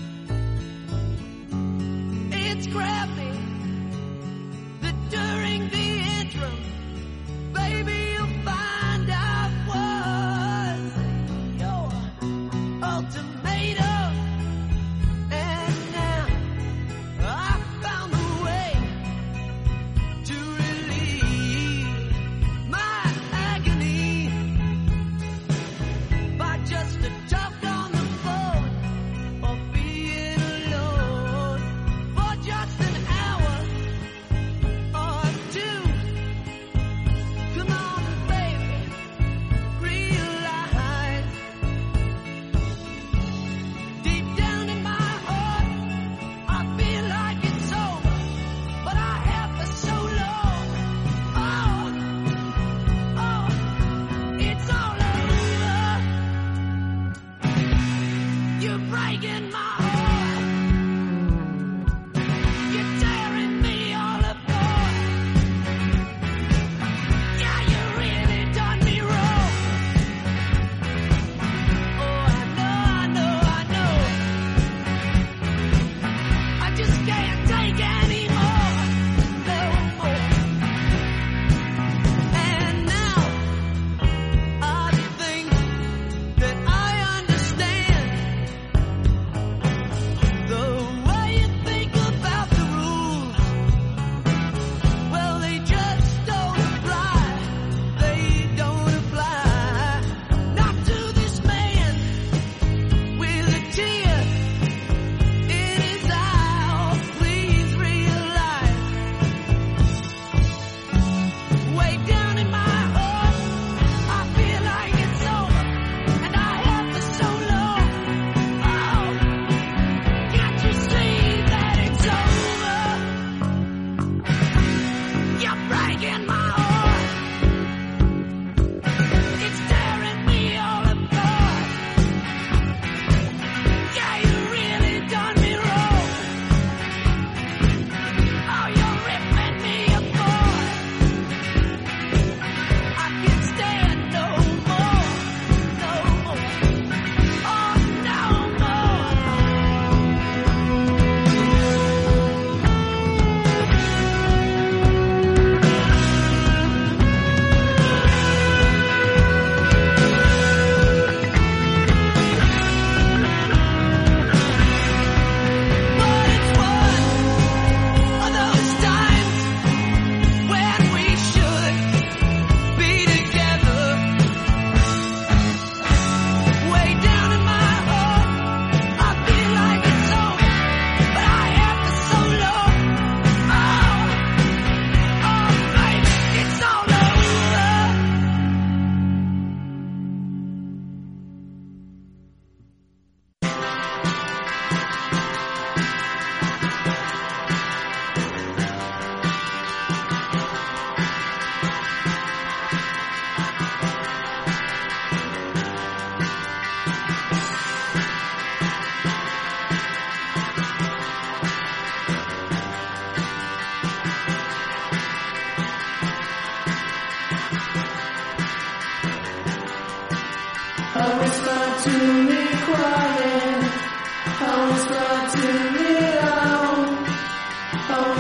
It's grabbed me that during the interim, baby, you'll find out what your ultimatum. And now I found a way to relieve my agony.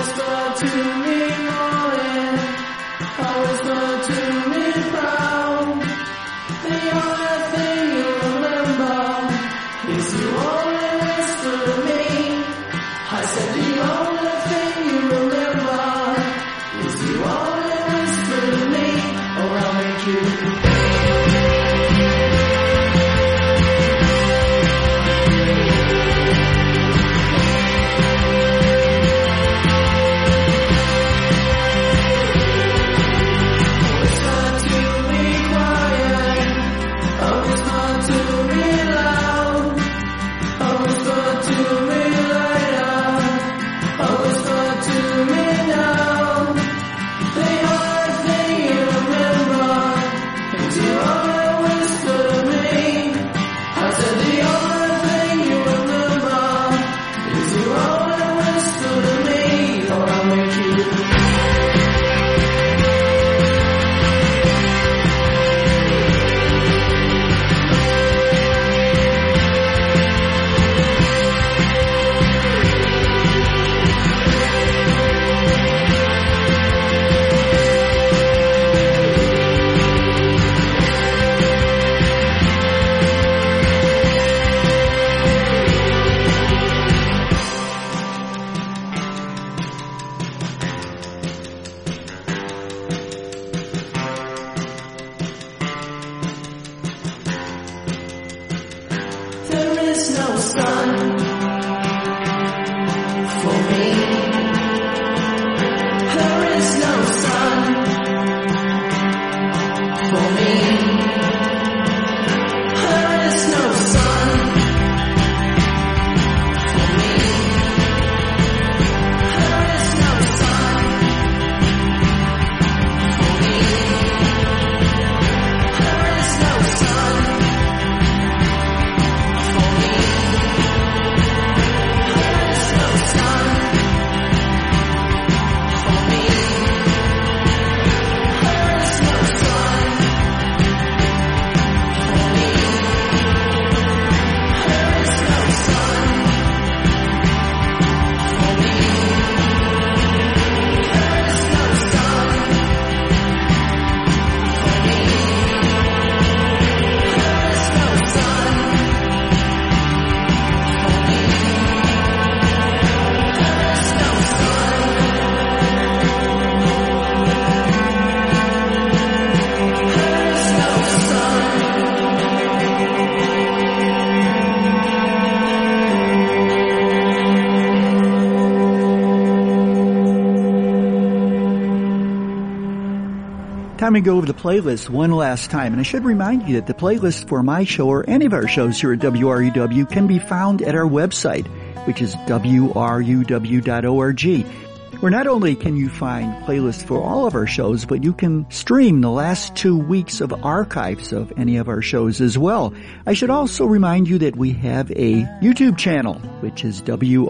whisper to me morning, whisper to me proud. The only thing you remember is you only whisper to me. I said the only thing you remember is you only whisper to me, or I'll make you. Time to go over the playlist one last time, and I should remind you that the playlist for my show or any of our shows here at WRUW can be found at our website, which is WRUW.org. Where not only can you find playlists for all of our shows, but you can stream the last 2 weeks of archives of any of our shows as well. I should also remind you that we have a YouTube channel, which is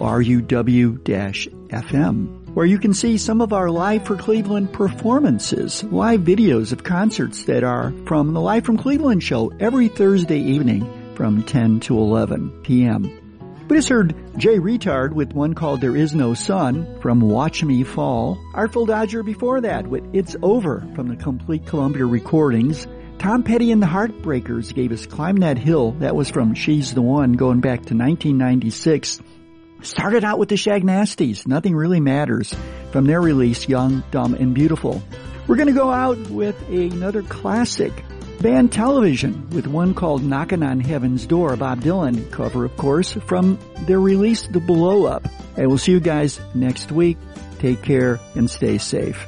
WRUW-FM, where you can see some of our Live for Cleveland performances, live videos of concerts that are from the Live from Cleveland show every Thursday evening from 10 to 11 p.m. We just heard Jay Retard with one called There Is No Sun from Watch Me Fall. Artful Dodger before that with It's Over from the Complete Columbia Recordings. Tom Petty and the Heartbreakers gave us Climb That Hill. That was from She's the One going back to 1996. Started out with the Shag Nasties, Nothing Really Matters, from their release Young, Dumb, and Beautiful. We're going to go out with another classic, Band Television, with one called Knockin' on Heaven's Door, a Bob Dylan cover, of course, from their release The Blow Up. I will see you guys next week. Take care and stay safe.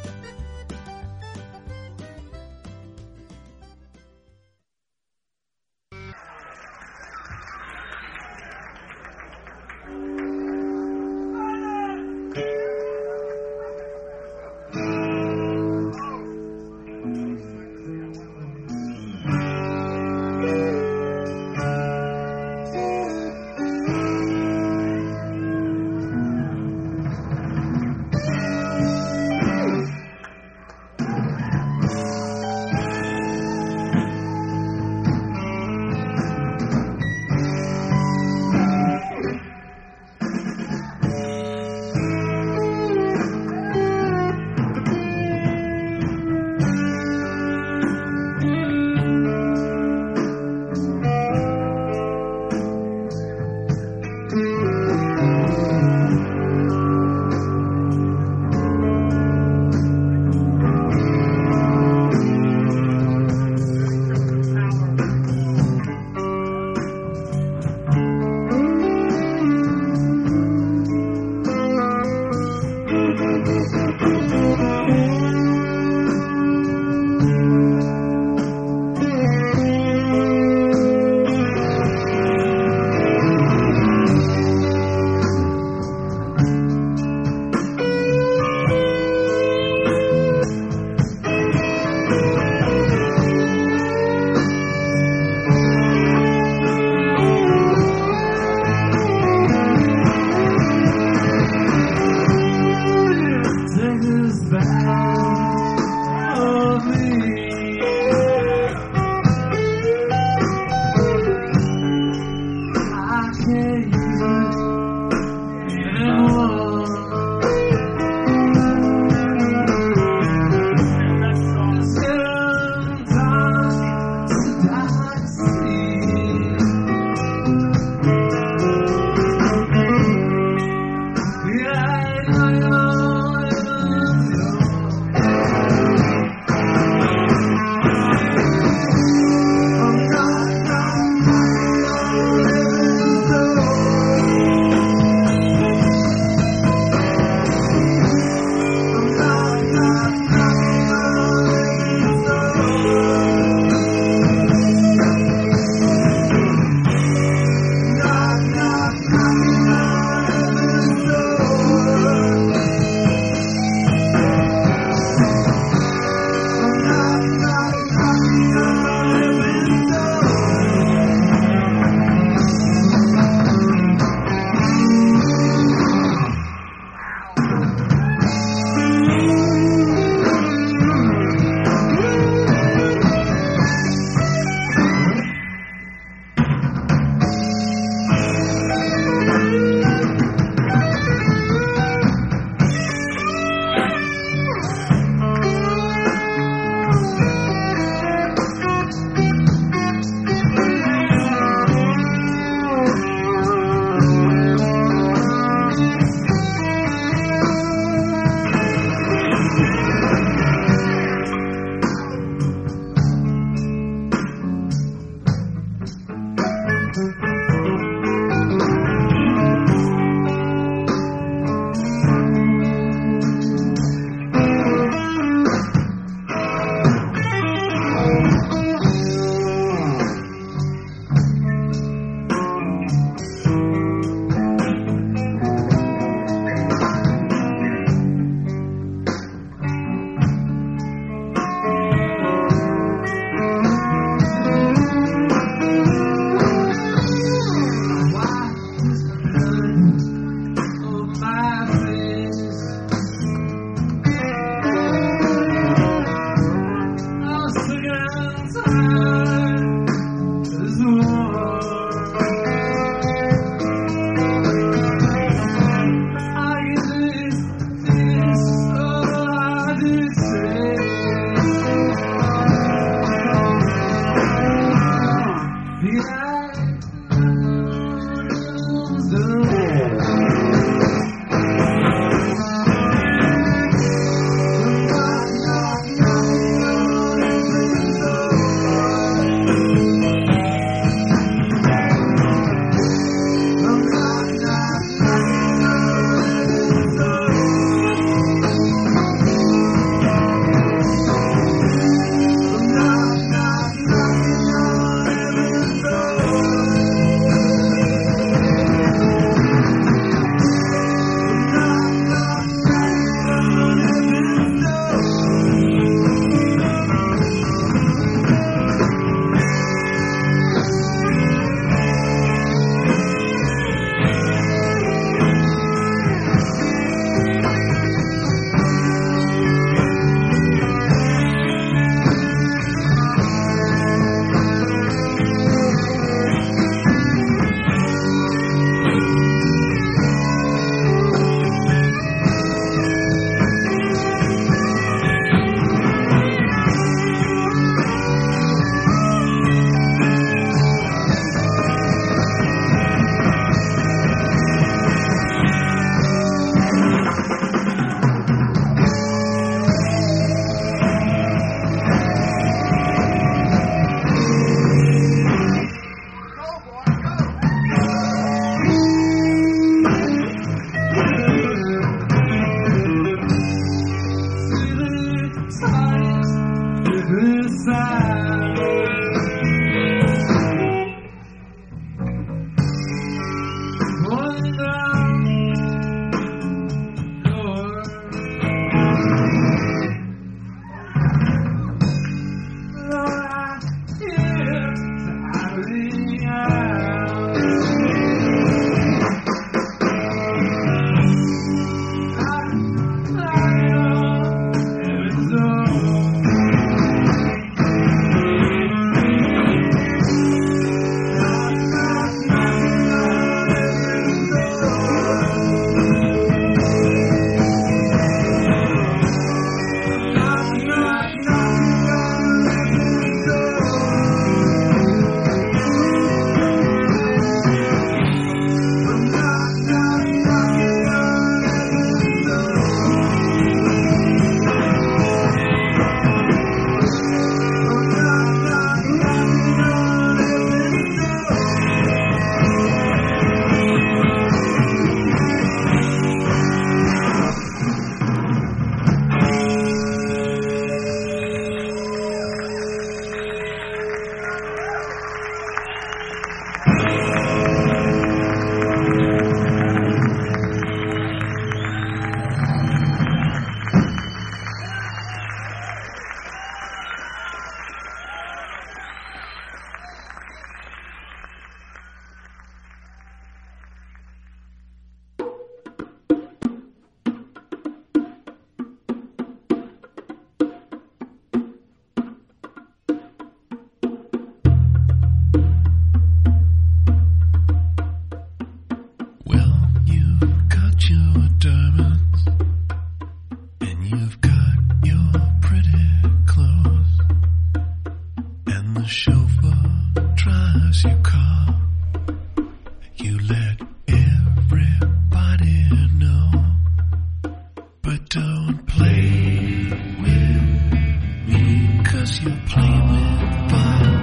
you've got your pretty clothes, and the chauffeur drives your car. You let everybody know, but don't play with me, 'cause you're playing with fire.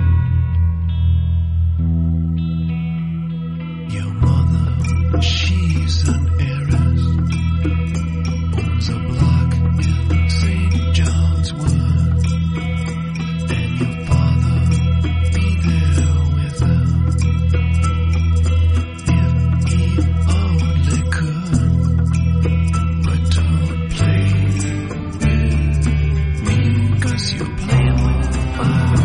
Your mother, she's an heiress, owns a block in St. John's Wood, and your father be there with her if he only could. But don't play with me, 'cause you're playing with fire.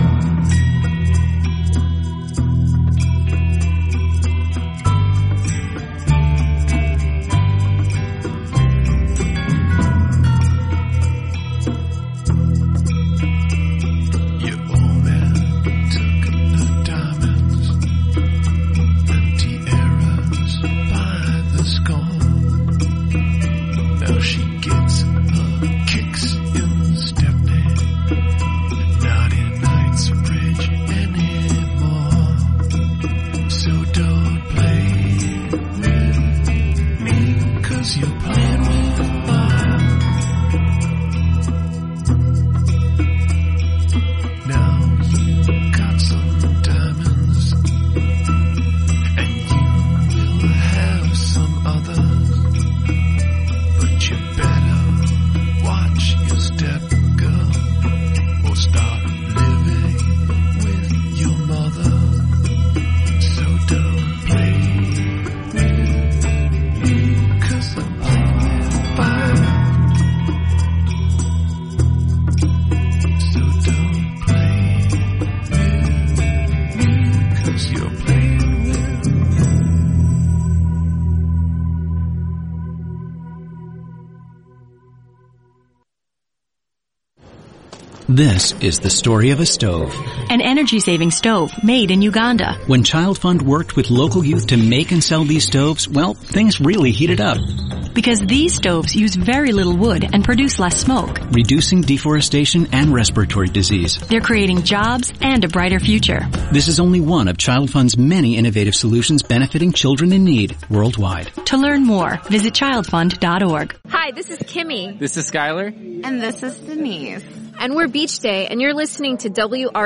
This is the story of a stove. An energy-saving stove made in Uganda. When Child Fund worked with local youth to make and sell these stoves, well, things really heated up. Because these stoves use very little wood and produce less smoke. Reducing deforestation and respiratory disease. They're creating jobs and a brighter future. This is only one of Child Fund's many innovative solutions benefiting children in need worldwide. To learn more, visit childfund.org. Hi, this is Kimmy. This is Skylar. And this is Denise. And we're Beach Day, and you're listening to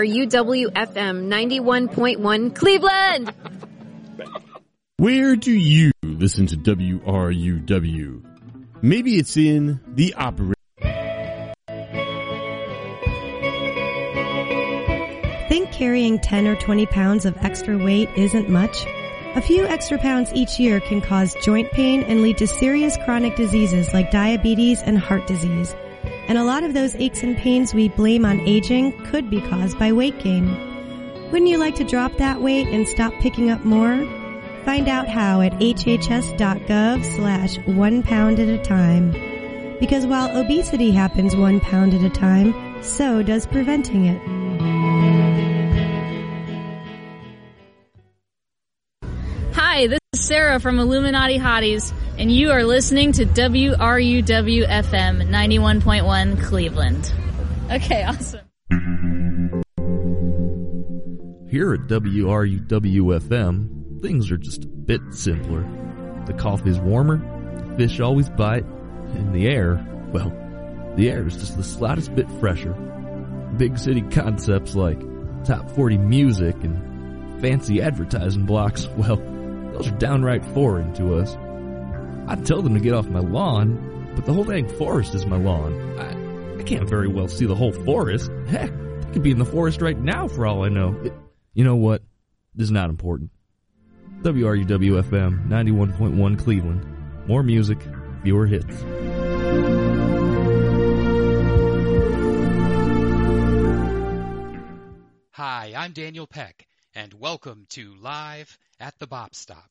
WRUW-FM 91.1 Cleveland. Where do you listen to WRUW? Maybe it's in the operating. Think carrying 10 or 20 pounds of extra weight isn't much? A few extra pounds each year can cause joint pain and lead to serious chronic diseases like diabetes and heart disease. And a lot of those aches and pains we blame on aging could be caused by weight gain. Wouldn't you like to drop that weight and stop picking up more? Find out how at hhs.gov/1 pound at a time. Because while obesity happens 1 pound at a time, so does preventing it. Hi, this is Sarah from Illuminati Hotties, and you are listening to WRUW-FM 91.1 Cleveland. Okay, awesome. Here at WRUW-FM, things are just a bit simpler. The coffee's warmer, the fish always bite, and the air, well, the air is just the slightest bit fresher. Big city concepts like top 40 music and fancy advertising blocks, well, those are downright foreign to us. I'd tell them to get off my lawn, but the whole dang forest is my lawn. I can't very well see the whole forest. Heck, I could be in the forest right now for all I know. You know what? This is not important. WRUW-FM 91.1 Cleveland. More music, fewer hits. Hi, I'm Daniel Peck, and welcome to Live at the Bop Stop.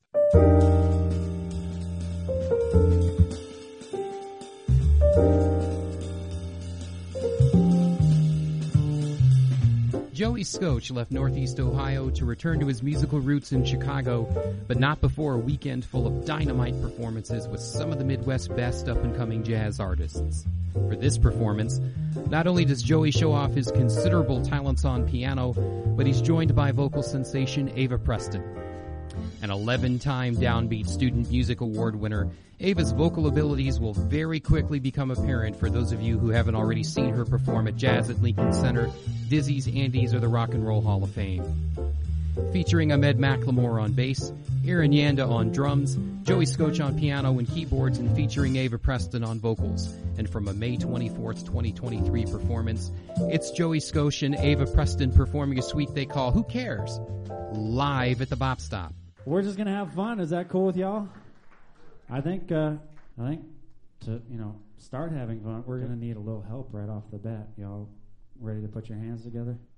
Joey Scotch left Northeast Ohio to return to his musical roots in Chicago, but not before a weekend full of dynamite performances with some of the Midwest's best up-and-coming jazz artists. For this performance, not only does Joey show off his considerable talents on piano, but he's joined by vocal sensation Ava Preston. An 11-time Downbeat Student Music Award winner, Ava's vocal abilities will very quickly become apparent for those of you who haven't already seen her perform at Jazz at Lincoln Center, Dizzy's, Andy's, or the Rock and Roll Hall of Fame. Featuring Ahmed McLemore on bass, Aaron Yanda on drums, Joey Scotch on piano and keyboards, and featuring Ava Preston on vocals. And from a May 24th, 2023 performance, it's Joey Scotch and Ava Preston performing a suite they call Who Cares? Live at the Bop Stop. We're just gonna have fun. Is that cool with y'all? I think to start having fun, we're gonna need a little help right off the bat. Y'all ready to put your hands together?